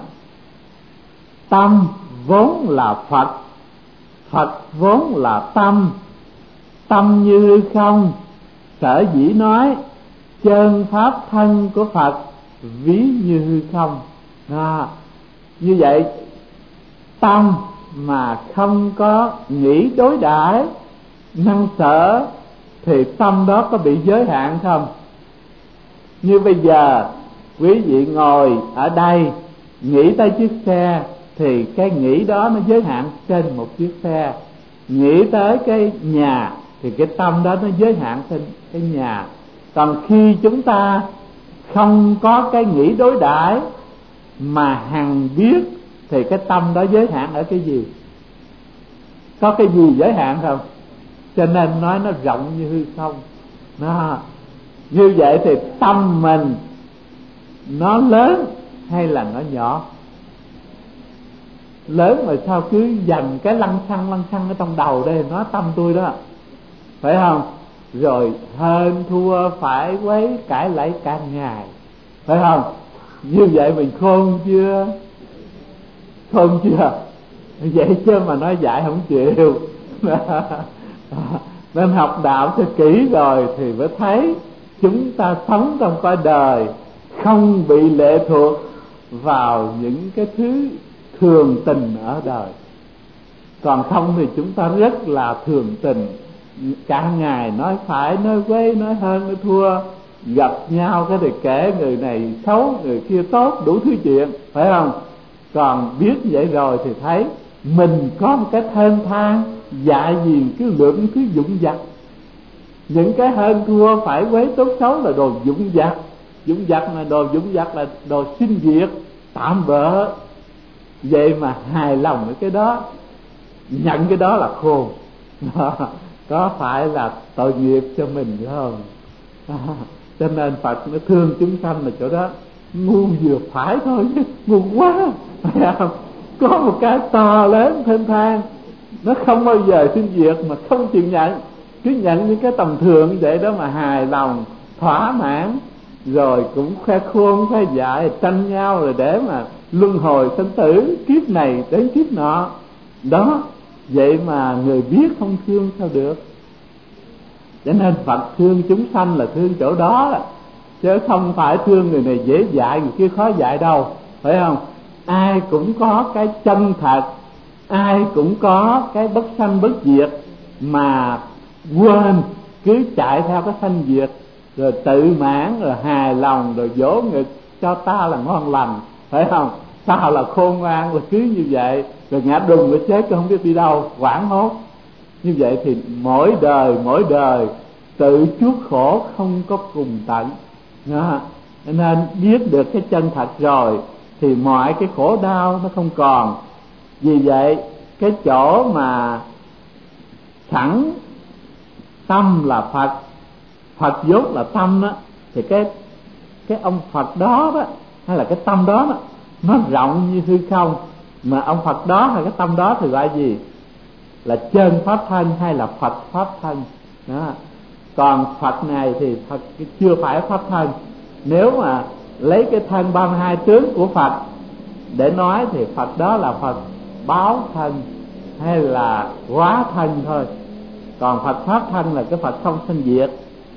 Speaker 1: Tâm vốn là Phật, Phật vốn là tâm. tâm như hư không, sở dĩ nói chân pháp thân của Phật ví như hư không. Đó. Như vậy tâm mà không có nghĩ đối đãi năng sở thì tâm đó có bị giới hạn không? Như bây giờ quý vị ngồi ở đây nghĩ tới chiếc xe thì cái nghĩ đó nó giới hạn trên một chiếc xe. Nghĩ tới cái nhà thì cái tâm đó nó giới hạn trên cái nhà. Còn khi chúng ta không có cái nghĩ đối đãi mà hằng biết thì cái tâm đó giới hạn ở cái gì? Có cái gì giới hạn không? Cho nên nói nó rộng như hư không. Nó như vậy thì tâm mình nó lớn hay là nó nhỏ? Lớn mà sao cứ dành cái lăng xăng lăng xăng ở trong đầu đây nói tâm tôi đó, phải không? Rồi hơn thua phải quấy cãi lại cả ngày, phải không? Như vậy mình khôn chưa? Khôn chưa? Vậy chứ mà nói dạy không chịu. Nên học đạo cho kỹ rồi thì mới thấy chúng ta sống trong cõi đời không bị lệ thuộc vào những cái thứ thường tình ở đời. Còn không thì chúng ta rất là thường tình, cả ngày nói phải nói quấy, nói hơn nói thua, gặp nhau cái thì kể người này xấu người kia tốt, đủ thứ chuyện, phải không? Còn biết vậy rồi thì thấy mình có một cái thênh thang dại gì cứ lượng cứ dũng dặt. Những cái hơn thua phải quấy tốt xấu là đồ dũng dặt. Dũng dặt là đồ dũng dặt là đồ sinh diệt tạm bợ. Vậy mà hài lòng với cái đó, nhận cái đó là khôn. Có phải là tội nghiệp cho mình không? Cho nên Phật nó thương chúng sanh là chỗ đó. Ngu vừa phải thôi chứ ngu quá, phải không? Có một cái to lớn thênh thang, nó không bao giờ sinh diệt mà không chịu nhận. Cứ nhận những cái tầm thường như vậy đó mà hài lòng, thỏa mãn. Rồi cũng khoe khôn khoe dại, tranh nhau rồi để mà luân hồi sinh tử, kiếp này đến kiếp nọ. Đó, vậy mà người biết không thương sao được. Cho nên Phật thương chúng sanh là thương chỗ đó, chứ không phải thương người này dễ dạy người kia khó dạy đâu, phải không? Ai cũng có cái chân thật, ai cũng có cái bất sanh bất diệt, mà quên cứ chạy theo cái sanh diệt, rồi tự mãn, rồi hài lòng, rồi vỗ ngực cho ta là ngon lành, phải không? Sao là khôn ngoan, là cứ như vậy, rồi ngã đùng rồi chết không biết đi đâu, hoảng hốt. Như vậy thì mỗi đời mỗi đời tự chuốc khổ không có cùng tận. Đó. Nên biết được cái chân thật rồi thì mọi cái khổ đau nó không còn. Vì vậy cái chỗ mà sẵn tâm là Phật, Phật vốn là tâm đó, thì cái cái ông Phật đó đó, hay là cái tâm đó đó, nó rộng như hư không. Mà ông Phật đó hay cái tâm đó thì gọi gì? Là chân pháp thân hay là Phật pháp thân đó. Còn Phật này thì Phật chưa phải pháp thân. Nếu mà lấy cái thân ba mươi hai tướng của Phật để nói thì Phật đó là Phật báo thân hay là hóa thân thôi. Còn Phật pháp thân là cái Phật không sinh diệt.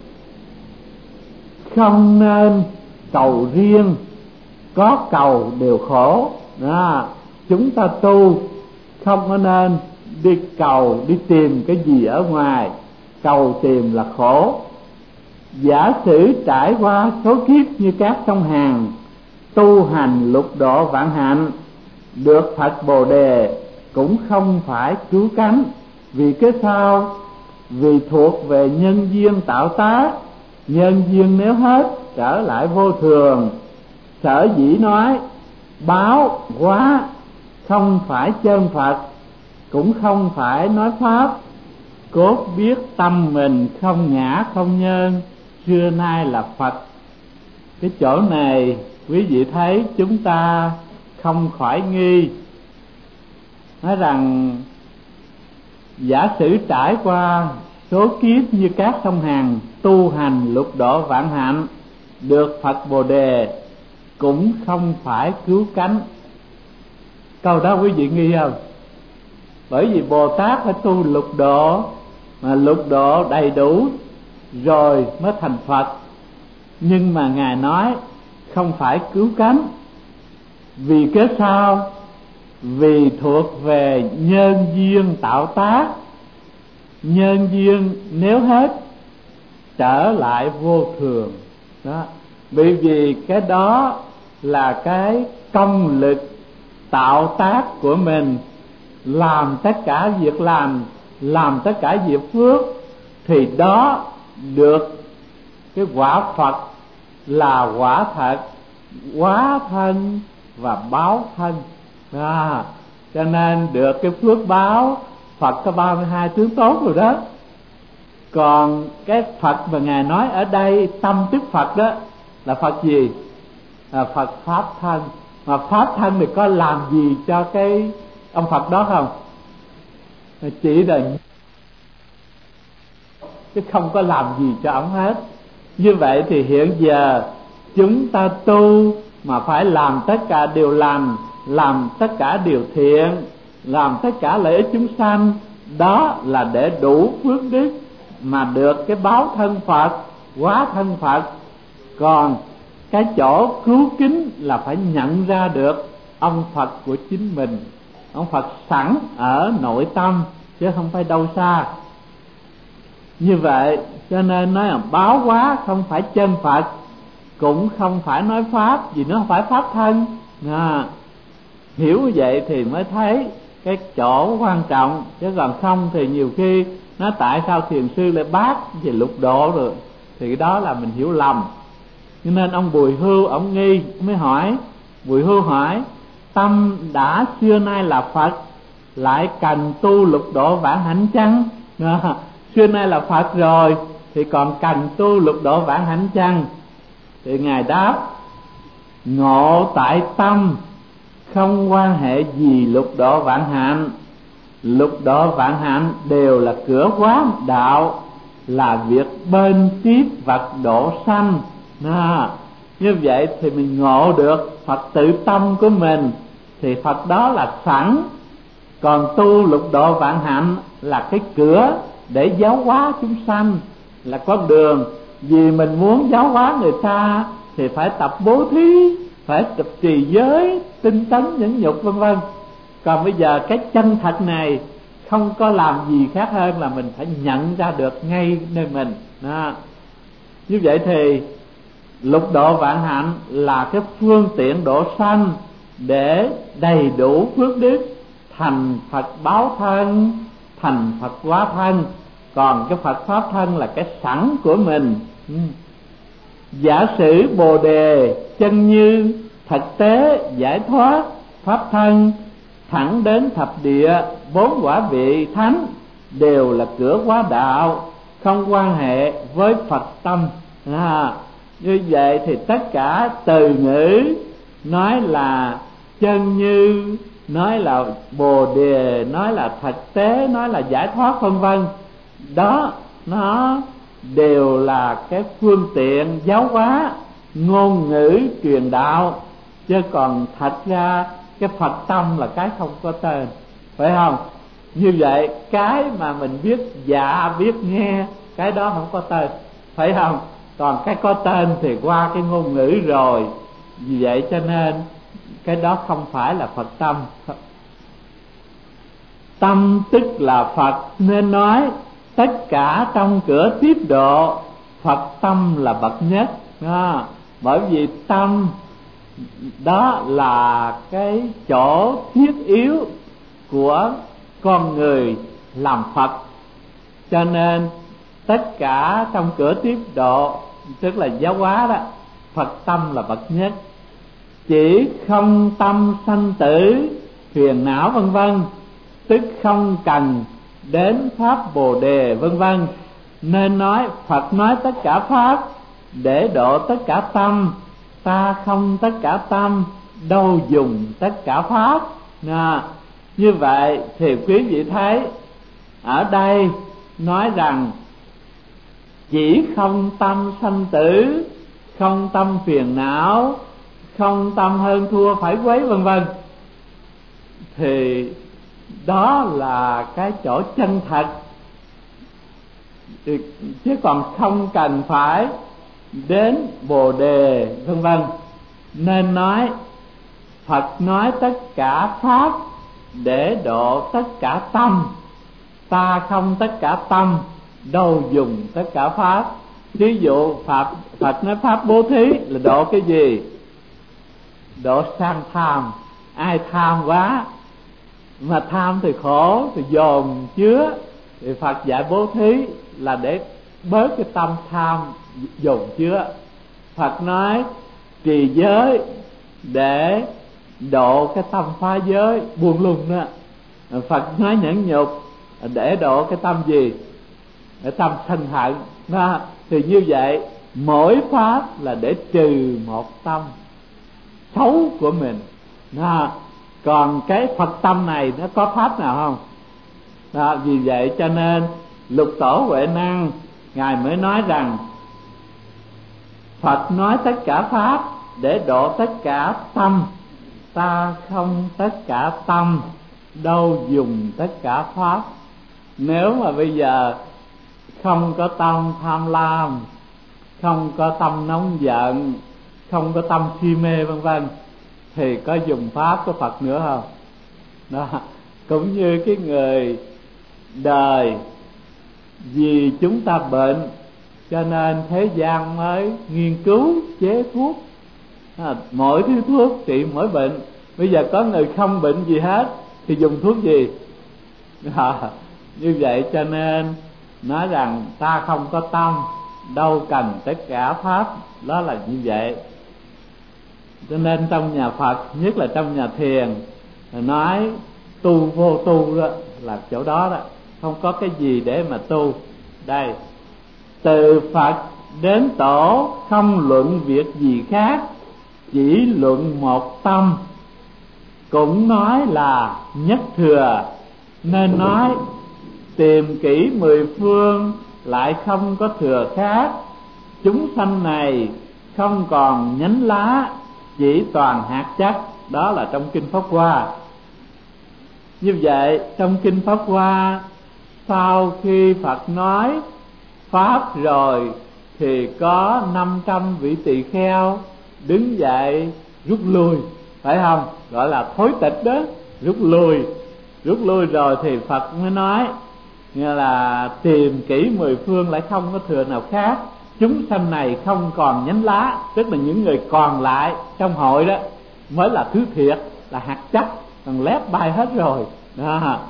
Speaker 1: Không nên cầu riêng, có cầu đều khổ đó. Chúng ta tu không có nên đi cầu, đi tìm cái gì ở ngoài. Cầu tìm là khổ. Giả sử trải qua số kiếp như các sông Hàn, tu hành lục độ vạn hạnh, được Phật Bồ Đề cũng không phải cứu cánh. Vì cái sao? Vì thuộc về nhân duyên tạo tác. Nhân duyên nếu hết trở lại vô thường. Sở dĩ nói báo hóa không phải chân Phật, cũng không phải nói pháp. Cốt biết tâm mình không ngã không nhân, xưa nay là Phật. Cái chỗ này quý vị thấy chúng ta không khỏi nghi. Nói rằng giả sử trải qua số kiếp như các sông Hàn, tu hành lục độ vạn hạnh, được Phật Bồ Đề cũng không phải cứu cánh. Câu đó quý vị nghi không? Bởi vì Bồ Tát phải tu lục độ, mà lục độ đầy đủ rồi mới thành Phật. Nhưng mà Ngài nói không phải cứu cánh. Vì cớ sao? Vì thuộc về nhân duyên tạo tác. Nhân duyên nếu hết trở lại vô thường đó. Bởi vì cái đó là cái công lực tạo tác của mình, làm tất cả việc làm, làm tất cả việc phước, thì đó được cái quả Phật là quả thật, hóa thân và báo thân à, cho nên được cái phước báo. Phật có ba mươi hai tướng tốt rồi đó. Còn cái Phật mà Ngài nói ở đây, tâm tức Phật đó, là Phật gì? Là Phật Pháp thân. Mà Pháp thân thì có làm gì cho cái ông Phật đó không? Chỉ là chứ không có làm gì cho ông hết. Như vậy thì hiện giờ chúng ta tu mà phải làm tất cả điều lành, làm tất cả điều thiện, làm tất cả lợi ích chúng sanh, đó là để đủ phước đức mà được cái báo thân Phật, hóa thân Phật. Còn cái chỗ cứu kính là phải nhận ra được ông Phật của chính mình, ông Phật sẵn ở nội tâm chứ không phải đâu xa. Như vậy cho nên nói là báo hóa không phải chân Phật, cũng không phải nói Pháp, vì nó không phải Pháp thân à. Hiểu như vậy thì mới thấy cái chỗ quan trọng, chứ còn không thì nhiều khi nó tại sao thiền sư lại bác về lục độ rồi, thì cái đó là mình hiểu lầm. Cho nên ông Bùi Hưu ông nghi, ông mới hỏi. Bùi Hưu hỏi: tâm đã xưa nay là Phật, lại cần tu lục độ vãng hạnh chăng? À, xưa nay là Phật rồi thì còn cần tu lục độ vãng hạnh chăng? Thì Ngài đáp: ngộ tại tâm, không quan hệ gì lục độ vãng hạnh. Lục độ vãng hạnh đều là cửa quán đạo, là việc bên tiếp vật độ sanh à. Như vậy thì mình ngộ được Phật tự tâm của mình thì Phật đó là sẵn. Còn tu lục độ vãng hạnh là cái cửa để giáo hóa chúng sanh, là con đường. Vì mình muốn giáo hóa người ta thì phải tập bố thí, phải tập trì giới, tinh tấn, nhẫn nhục vân vân. Còn bây giờ cái chân thật này không có làm gì khác hơn là mình phải nhận ra được ngay nơi mình đó. Như vậy thì lục độ vãng hạnh là cái phương tiện độ sanh để đầy đủ phước đức, thành Phật báo thân, thành Phật hóa thân. Còn cái Phật Pháp thân là cái sẵn của mình. ừ. Giả sử Bồ Đề chân như thực tế giải thoát Pháp thân, thẳng đến thập địa bốn quả vị thánh, đều là cửa hóa đạo, không quan hệ với Phật tâm à. Như vậy thì tất cả từ ngữ nói là chân như, nói là Bồ Đề, nói là thực tế, nói là giải thoát vân vân, đó nó đều là cái phương tiện giáo hóa, ngôn ngữ truyền đạo. Chứ còn thật ra cái Phật tâm là cái không có tên, phải không? Như vậy cái mà mình biết dạ biết nghe, cái đó không có tên, phải không? Còn cái có tên thì qua cái ngôn ngữ rồi. Vì vậy cho nên cái đó không phải là Phật tâm. Tâm tức là Phật, nên nói tất cả trong cửa tiếp độ, Phật tâm là bậc nhất à. Bởi vì tâm đó là cái chỗ thiết yếu của con người làm Phật. Cho nên tất cả trong cửa tiếp độ, tức là giáo hóa đó, Phật tâm là bậc nhất. Chỉ không tâm sanh tử, phiền não vân vân, tức không cần đến pháp Bồ Đề vân vân. Nên nói Phật nói tất cả pháp để độ tất cả tâm, ta không tất cả tâm, đâu dùng tất cả pháp à. Như vậy thì quý vị thấy ở đây nói rằng chỉ không tâm sanh tử, không tâm phiền não, không tâm hơn thua phải quấy vân vân, thì đó là cái chỗ chân thật. chứ còn không cần phải đến Bồ Đề vân vân. Nên nói Phật nói tất cả pháp để độ tất cả tâm, ta không tất cả tâm, đâu dùng tất cả pháp. Ví dụ Phật, Phật nói pháp bố thí là độ cái gì? Độ sang tham. Ai tham quá, mà tham thì khổ, thì dồn chứa, thì Phật dạy bố thí là để bớt cái tâm tham dồn chứa. Phật nói trì giới để độ cái tâm phá giới buông lung đó. Phật nói nhẫn nhục để độ cái tâm gì? Để tâm sân hận đó. Thì như vậy mỗi pháp là để trừ một tâm xấu của mình đó. Còn cái Phật tâm này nó có pháp nào không đó? Vì vậy cho nên Lục Tổ Huệ Năng Ngài mới nói rằng Phật nói tất cả pháp để độ tất cả tâm, ta không tất cả tâm, đâu dùng tất cả pháp. Nếu mà bây giờ không có tâm tham lam, không có tâm nóng giận, không có tâm si mê vân vân, thì có dùng pháp của Phật nữa không? Đó. Cũng như cái người đời vì chúng ta bệnh cho nên thế gian mới nghiên cứu chế thuốc, à, mỗi thứ thuốc trị mỗi bệnh. Bây giờ có người không bệnh gì hết thì dùng thuốc gì? À, như vậy cho nên nói rằng ta không có tâm, đâu cần tất cả pháp. Đó là như vậy. Cho nên trong nhà Phật, nhất là trong nhà thiền, nói tu vô tu đó là chỗ đó đó, không có cái gì để mà tu. Đây, từ Phật đến Tổ không luận việc gì khác, chỉ luận một tâm, cũng nói là nhất thừa. Nên nói tìm kỹ mười phương lại không có thừa khác, chúng sanh này không còn nhánh lá, chỉ toàn hạt chất. Đó là trong Kinh Pháp Hoa. Như vậy trong Kinh Pháp Hoa, sau khi Phật nói pháp rồi thì có năm trăm vị tỳ kheo đứng dậy rút lui, phải không? Gọi là thối tịch đó, rút lui. Rút lui rồi thì Phật mới nói nghĩa là tìm kỹ mười phương lại không có thừa nào khác, chúng sanh này không còn nhánh lá. Tức là những người còn lại trong hội đó mới là thứ thiệt, là hạt chất, còn lép bay hết rồi đó.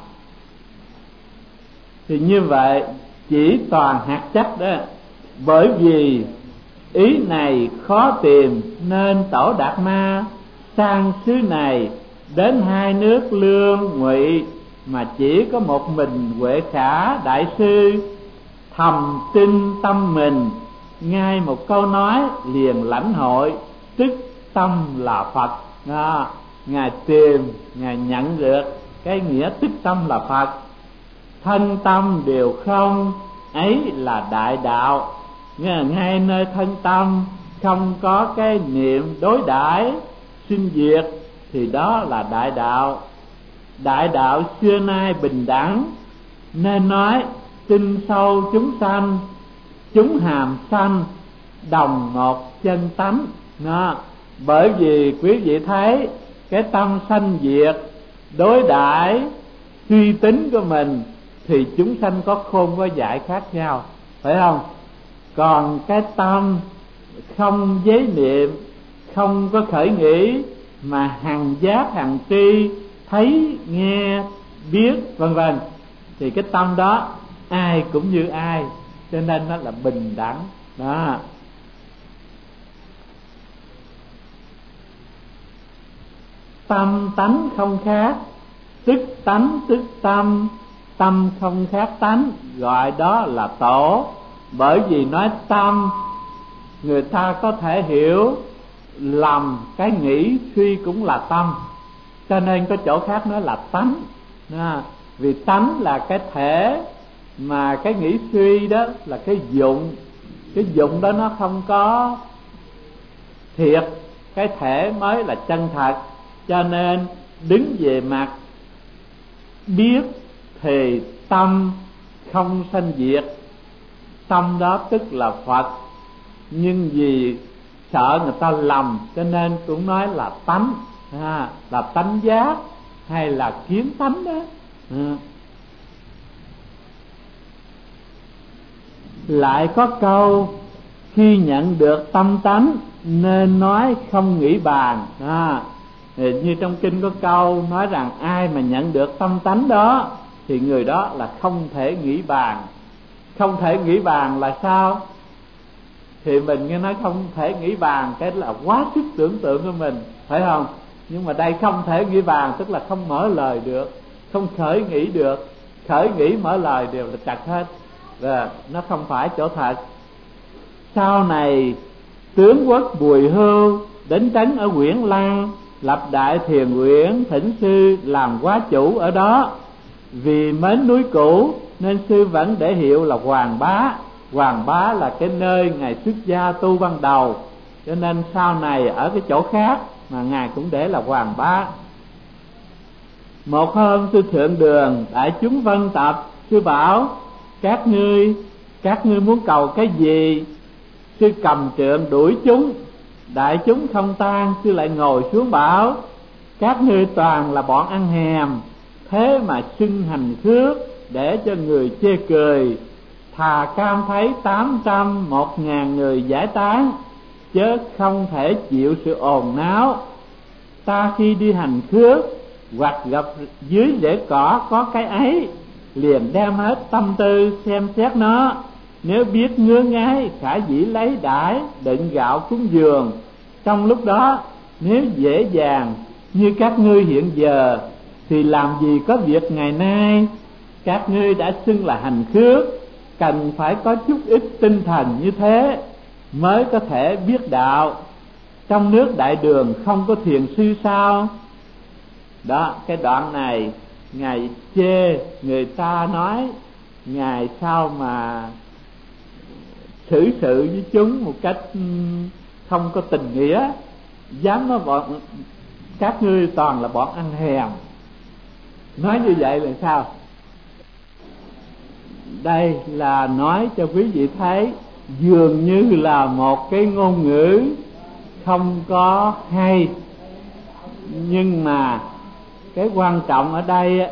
Speaker 1: Thì như vậy chỉ toàn hạt chất đó. Bởi vì ý này khó tìm nên Tổ Đạt Ma sang xứ này đến hai nước Lương Ngụy, mà chỉ có một mình Huệ Khả Đại Sư thầm tin tâm mình, ngay một câu nói liền lãnh hội, tức tâm là Phật. À, Ngài tìm, Ngài nhận được cái nghĩa tức tâm là Phật. Thân tâm đều không, ấy là đại đạo. Nghĩa là ngay nơi thân tâm không có cái niệm đối đãi sinh diệt, thì đó là đại đạo. Đại đạo xưa nay bình đẳng, nên nói tinh sâu chúng sanh, chúng hàm sanh đồng một chân tánh. Đó. Bởi vì quý vị thấy cái tâm sanh diệt, đối đãi suy tính của mình, thì chúng sanh có khôn có dại khác nhau, phải không? Còn cái tâm không giới niệm, không có khởi nghĩ, mà hằng giác hằng tri, thấy nghe biết vân vân, thì cái tâm đó ai cũng như ai, cho nên nó là bình đẳng đó. Tâm tánh không khác, tức tánh tức tâm, tâm không khác tánh, gọi đó là tổ. Bởi vì nói tâm, người ta có thể hiểu lầm cái nghĩ suy cũng là tâm, cho nên có chỗ khác nói là tánh. À, vì tánh là cái thể, mà cái nghĩ suy đó là cái dụng. Cái dụng đó nó không có thiệt, cái thể mới là chân thật. Cho nên đứng về mặt biết thì tâm không sanh diệt, tâm đó tức là Phật, nhưng vì sợ người ta lầm cho nên cũng nói là tánh, à, là tánh giác hay là kiến tánh đó. À. Lại có câu khi nhận được tâm tánh nên nói không nghĩ bàn. À, như trong kinh có câu nói rằng ai mà nhận được tâm tánh đó thì người đó là không thể nghĩ bàn. Không thể nghĩ bàn là sao? Thì mình nghe nói không thể nghĩ bàn, cái là quá sức tưởng tượng của mình, phải không? Nhưng mà đây không thể nghĩ bàn tức là không mở lời được, không khởi nghĩ được. Khởi nghĩ mở lời đều là chặt hết, và nó không phải chỗ thật. Sau này tướng quốc Bùi Hưu đến trấn ở Quyển Lăng, lập đại thiền quyển, thỉnh sư làm quá chủ ở đó. Vì mến núi cũ nên sư vẫn để hiệu là Hoàng Bá. Hoàng Bá là cái nơi ngài xuất gia tu ban đầu, cho nên sau này ở cái chỗ khác mà ngài cũng để là Hoàng Bá. Một hôm sư thượng đường đại chúng vân tập, sư bảo các ngươi các ngươi muốn cầu cái gì? Sư cầm trượng đuổi chúng, đại chúng không tan, sư lại ngồi xuống bảo các ngươi toàn là bọn ăn hèm, thế mà xưng hành khước để cho người chê cười. Thà cam thấy tám trăm một ngàn người giải tán, chớ không thể chịu sự ồn náo. Ta khi đi hành khước hoặc gặp dưới rễ cỏ có cái ấy, liền đem hết tâm tư xem xét nó. Nếu biết ngứa ngáy khả dĩ lấy đãi đựng gạo cúng dường. Trong lúc đó nếu dễ dàng như các ngươi hiện giờ thì làm gì có việc ngày nay. Các ngươi đã xưng là hành khước, cần phải có chút ít tinh thần như thế mới có thể biết đạo. Trong nước Đại Đường không có thiền sư sao? Đó, cái đoạn này ngài chê người ta nói ngài sao mà xử sự với chúng một cách không có tình nghĩa, dám nói bọn các ngươi toàn là bọn ăn hèm. Nói như vậy là sao? Đây là nói cho quý vị thấy dường như là một cái ngôn ngữ không có hay, nhưng mà cái quan trọng ở đây,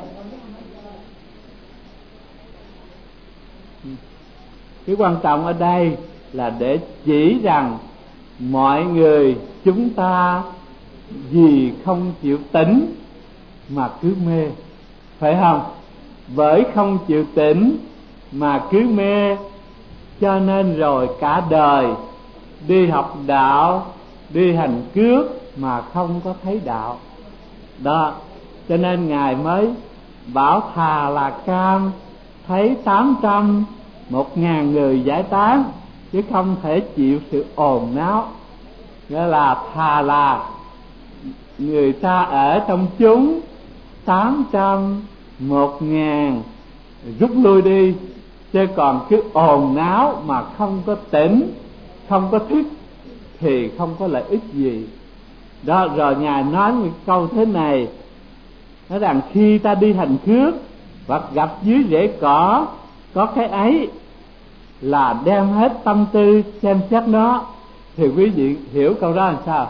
Speaker 1: cái quan trọng ở đây là để chỉ rằng mọi người chúng ta vì không chịu tỉnh mà cứ mê, phải không? Bởi không chịu tỉnh mà cứ mê, cho nên rồi cả đời đi học đạo, đi hành cước mà không có thấy đạo. Đó, cho nên ngài mới bảo thà là cam thấy tám trăm một ngàn người giải tán, chứ không thể chịu sự ồn náo. Nghĩa là thà là người ta ở trong chúng tám trăm một ngàn rút lui đi, chứ còn cứ ồn náo mà không có tỉnh, không có thức thì không có lợi ích gì. Đó, rồi ngài nói một câu thế này, nói rằng khi ta đi hành khước hoặc gặp dưới rễ cỏ có cái ấy, là đem hết tâm tư xem xét nó. Thì quý vị hiểu câu đó làm sao?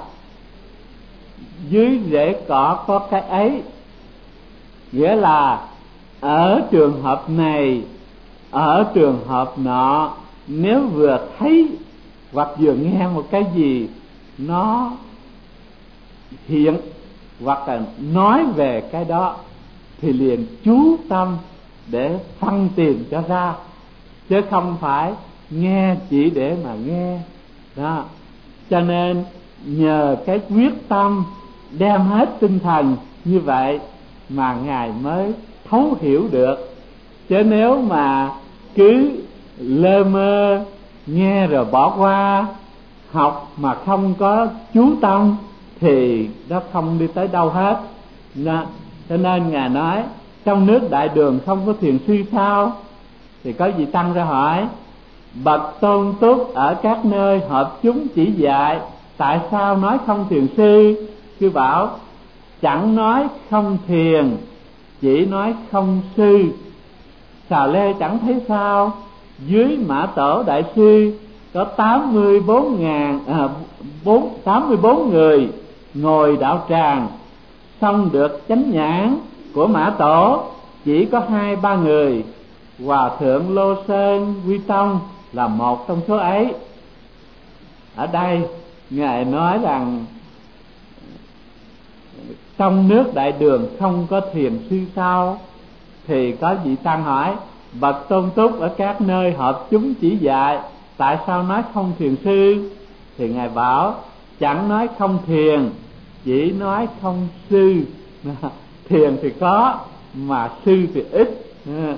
Speaker 1: Dưới rễ cỏ có cái ấy nghĩa là ở trường hợp này, ở trường hợp nọ, nếu vừa thấy hoặc vừa nghe một cái gì nó hiện hoặc là nói về cái đó thì liền chú tâm để phân tìm cho ra, chứ không phải nghe chỉ để mà nghe. Đó, cho nên nhờ cái quyết tâm đem hết tinh thần như vậy mà ngài mới thấu hiểu được. Chứ nếu mà cứ lơ mơ nghe rồi bỏ qua, học mà không có chú tâm thì nó không đi tới đâu hết. Đó, cho nên ngài nói trong nước Đại Đường không có thiền sư sao? Thì có vị tăng ra hỏi, bậc tôn túc ở các nơi hợp chúng chỉ dạy, tại sao nói không thiền sư? Cứ bảo chẳng nói không thiền, chỉ nói không sư. Xà lê chẳng thấy sao? dưới Mã Tổ đại sư có tám mươi bốn ngàn à, bốn tám mươi bốn người ngồi đạo tràng, xong được chánh nhãn của Mã Tổ chỉ có hai ba người. Hòa thượng Lô Sơn Quy Tông là một trong số ấy. Ở đây ngài nói rằng trong nước Đại Đường không có thiền sư sao? Thì có vị tăng hỏi: bậc Tôn Túc ở các nơi hợp chúng chỉ dạy, tại sao nói không thiền sư? Thì ngài bảo chẳng nói không thiền, chỉ nói không sư. Thiền thì có mà sư thì ít.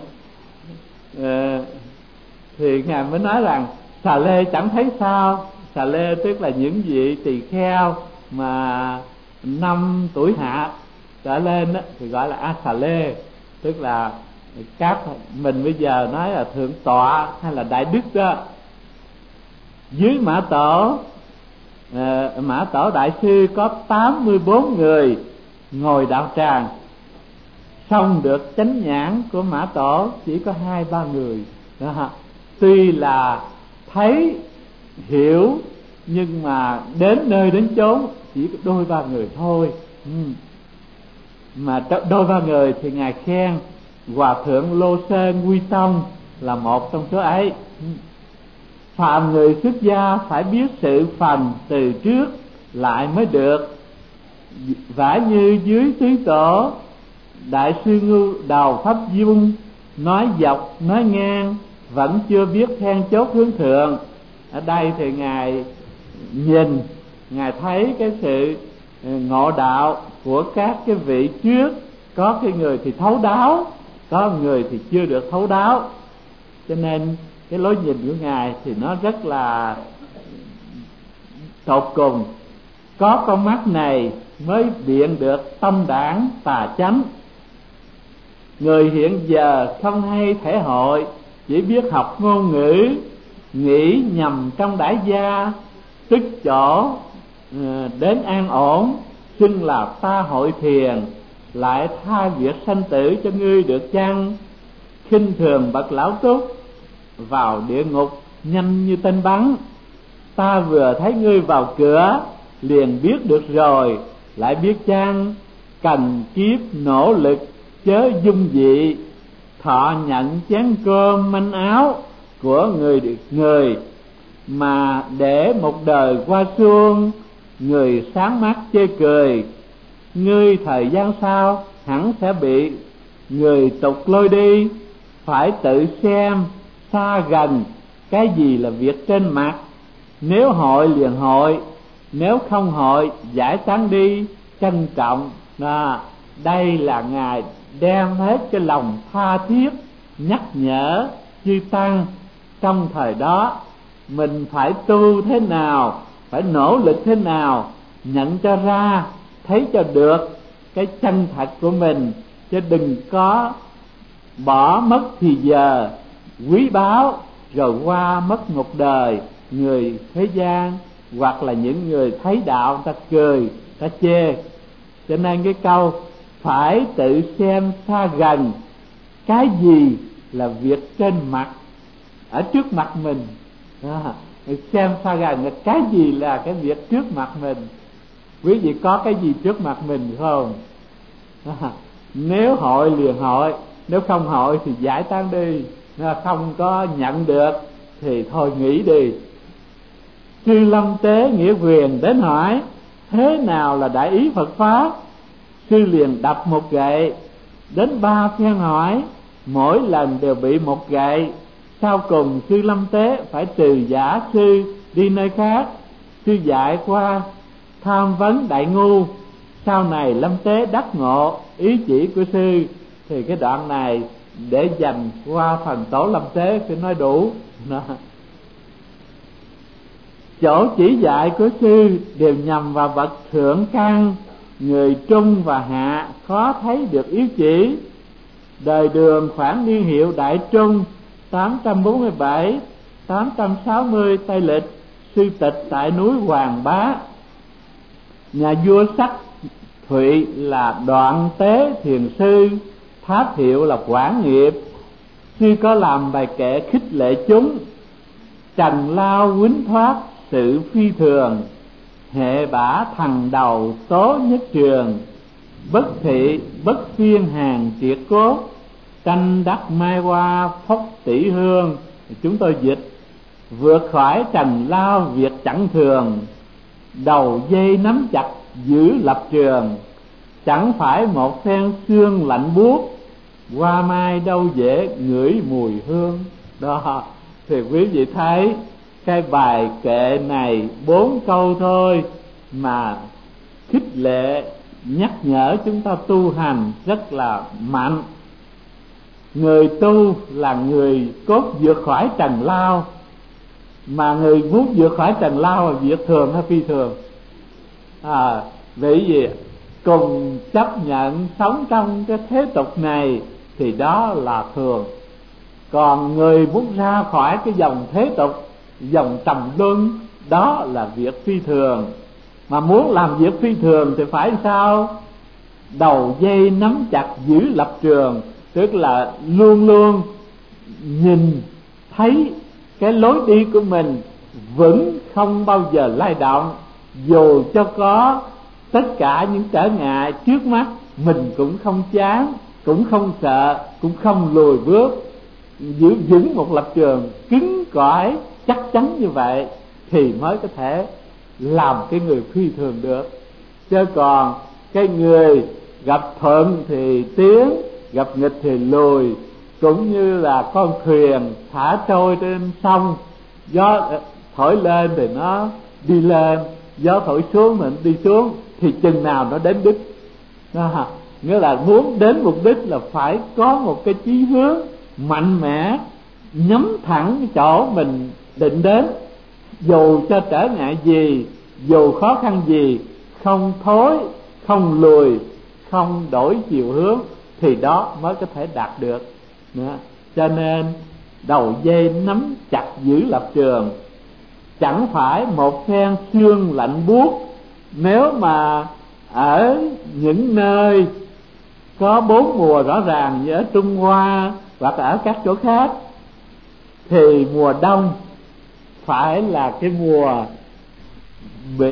Speaker 1: À, thì ngài mới nói rằng xà lê chẳng thấy sao. Xà lê tức là những vị tỳ kheo mà năm tuổi hạ trở lên đó, thì gọi là a xà lê, tức là các mình bây giờ nói là thượng tọa hay là đại đức đó. Dưới Mã Tổ à, Mã Tổ đại sư có tám mươi bốn người ngồi đạo tràng, xong được chánh nhãn của Mã Tổ chỉ có hai ba người đó. Tuy là thấy hiểu nhưng mà đến nơi đến chốn chỉ có đôi ba người thôi. ừ. Mà đôi ba người thì ngài khen Hòa thượng Lô Sơn Quy Tông là một trong số ấy. Phạm người xuất gia phải biết sự phành từ trước lại mới được. Vả như dưới tứ tổ đại sư Ngưu Đầu Pháp Dung nói dọc nói ngang vẫn chưa biết then chốt hướng thượng. Ở đây thì ngài nhìn, ngài thấy cái sự ngộ đạo của các cái vị trước, có cái người thì thấu đáo, có người thì chưa được thấu đáo, cho nên cái lối nhìn của ngài thì nó rất là tột cùng. Có con mắt này mới biện được tâm đảng tà chánh. Người hiện giờ không hay thể hội, chỉ biết học ngôn ngữ, nghĩ nhầm trong đãi gia, tức chỗ đến an ổn, xưng là ta hội thiền, lại tha việc sanh tử cho ngươi được chăng? Khinh thường bậc lão túc, vào địa ngục nhanh như tên bắn. Ta vừa thấy ngươi vào cửa, liền biết được rồi, lại biết chăng? Cần kiếp nỗ lực chớ dung dị, thọ nhận chén cơm manh áo của người người, mà để một đời qua xuông, người sáng mắt chê cười. Ngươi thời gian sau hẳn sẽ bị người tục lôi đi, phải tự xem xa gần cái gì là việc trên mặt. Nếu hội liền hội, nếu không hội giải tán đi, trân trọng. À, đây là ngài đem hết cái lòng tha thiết nhắc nhở chư tăng trong thời đó mình phải tu thế nào, phải nỗ lực thế nào, nhận cho ra, thấy cho được cái chân thật của mình, chứ đừng có bỏ mất thì giờ quý báu rồi qua mất một đời. Người thế gian hoặc là những người thấy đạo ta cười, ta chê. Cho nên cái câu phải tự xem xa gần cái gì là việc trên mặt ở trước mặt mình. À, xem xa gần là cái gì là cái việc trước mặt mình. Quý vị có cái gì trước mặt mình không? À, nếu hội liền hội, nếu không hội thì giải tán đi. À, không có nhận được thì thôi nghỉ đi. Sư Lâm Tế Nghĩa Quyền đến hỏi thế nào là đại ý Phật pháp. Sư liền đập một gậy, đến ba phen hỏi, mỗi lần đều bị một gậy. Sau cùng sư Lâm Tế phải từ giả sư đi nơi khác. Sư dạy qua tham vấn đại ngu. Sau này Lâm Tế đắc ngộ ý chỉ của sư. Thì cái đoạn này để dành qua phần tổ Lâm Tế thì nói đủ. Chỗ chỉ dạy của sư đều nhằm vào bậc thượng căn, người trung và hạ khó thấy được ý chỉ. Đời Đường khoảng niên hiệu Đại Trung tám trăm bốn mươi bảy tám trăm sáu mươi Tây Lịch, sư tịch tại núi Hoàng Bá. Nhà vua Sắc Thụy là Đoạn Tế Thiền Sư, tháp hiệu là Quảng Nghiệp. sư có làm bài kệ khích lệ chúng. Trần lao quýnh thoát sự phi thường, hệ bả thằng đầu số nhất trường. Bất thị bất phiên hàng triệt cốt, tranh đắc mai hoa phốc tỷ hương. Chúng tôi dịch: vượt khỏi trần lao việc chẳng thường, đầu dây nắm chặt giữ lập trường. Chẳng phải một phen xương lạnh buốt, hoa mai đâu dễ ngửi mùi hương. Đó, thì quý vị thấy cái bài kệ này bốn câu thôi mà khích lệ nhắc nhở chúng ta tu hành rất là mạnh. Người tu là người cốt vượt khỏi trần lao, mà người muốn vượt khỏi trần lao là việc thường hay phi thường? À, vì gì? Cùng chấp nhận sống trong cái thế tục này thì đó là thường. Còn người muốn ra khỏi cái dòng thế tục, dòng trầm luân, đó là việc phi thường. Mà muốn làm việc phi thường thì phải sao? Đầu dây nắm chặt giữ lập trường, tức là luôn luôn nhìn thấy cái lối đi của mình vững, không bao giờ lay động. Dù cho có tất cả những trở ngại trước mắt, mình cũng không chán, cũng không sợ, cũng không lùi bước, giữ vững một lập trường cứng cỏi chắc chắn như vậy thì mới có thể làm cái người phi thường được. Chứ còn cái người gặp thuận thì tiến, gặp nghịch thì lùi, cũng như là con thuyền thả trôi trên sông, gió thổi lên thì nó đi lên, gió thổi xuống mình đi xuống, thì chừng nào nó đến đích. Đó, nghĩa là muốn đến mục đích là phải có một cái chí hướng mạnh mẽ, nhắm thẳng cái chỗ mình định đến. Dù cho trở ngại gì, dù khó khăn gì, không thối, không lùi, không đổi chiều hướng, thì đó mới có thể đạt được. Đó. Cho nên đầu dây nắm chặt giữ lập trường, chẳng phải một phen xương lạnh buốt. Nếu mà ở những nơi có bốn mùa rõ ràng như ở Trung Hoa hoặc ở các chỗ khác, thì mùa đông phải là cái mùa bị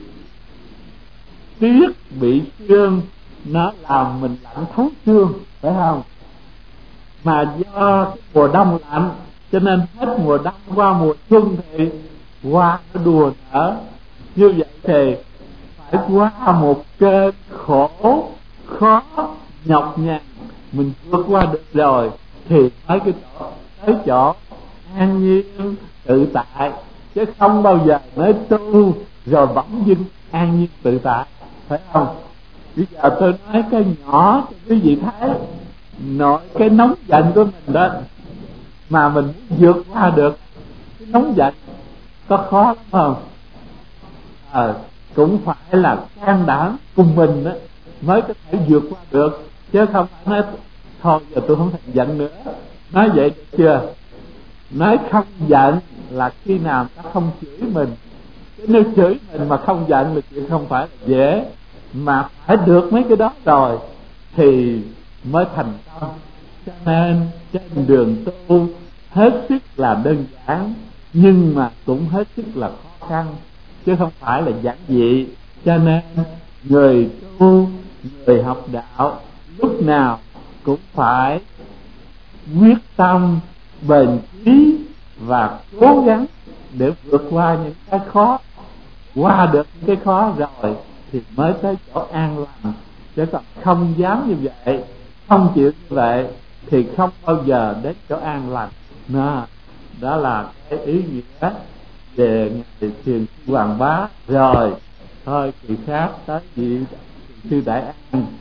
Speaker 1: tuyết, bị sương, nó làm mình lạnh thấu xương, phải không? Mà do mùa đông lạnh cho nên hết mùa đông qua mùa xuân thì hoa nó đùa nở. Như vậy thì phải qua một cơn khổ khó nhọc nhằn, mình vượt qua được rồi thì tới cái chỗ tới chỗ an nhiên tự tại, chứ không bao giờ nói tu rồi bỗng dưng an nhiên tự tại, phải không? Bây giờ tôi nói cái nhỏ cho quý vị thấy, nội cái nóng giận của mình đó mà mình vượt qua được cái nóng giận có khó lắm không? À, cũng phải là can đảm cùng mình đó mới có thể vượt qua được, chứ không phải nói thôi giờ tôi không thèm giận nữa. Nói vậy được chưa? Nói không giận là khi nào ta không chửi mình. Chứ nếu chửi mình mà không giận là chuyện không phải là dễ, mà phải được mấy cái đó rồi thì mới thành công. Cho nên trên đường tu hết sức là đơn giản, nhưng mà cũng hết sức là khó khăn, chứ không phải là giản dị. Cho nên người tu, người học đạo lúc nào cũng phải quyết tâm, bền chí và cố gắng để vượt qua những cái khó. Qua được những cái khó rồi thì mới tới chỗ an lành, chứ còn không dám như vậy, không chịu như vậy thì không bao giờ đến chỗ an lành. Đó, đó là cái ý nghĩa về Ngài Thiền Sư Hoàng Bá. Rồi thôi kỳ khác tới vị sư Đại An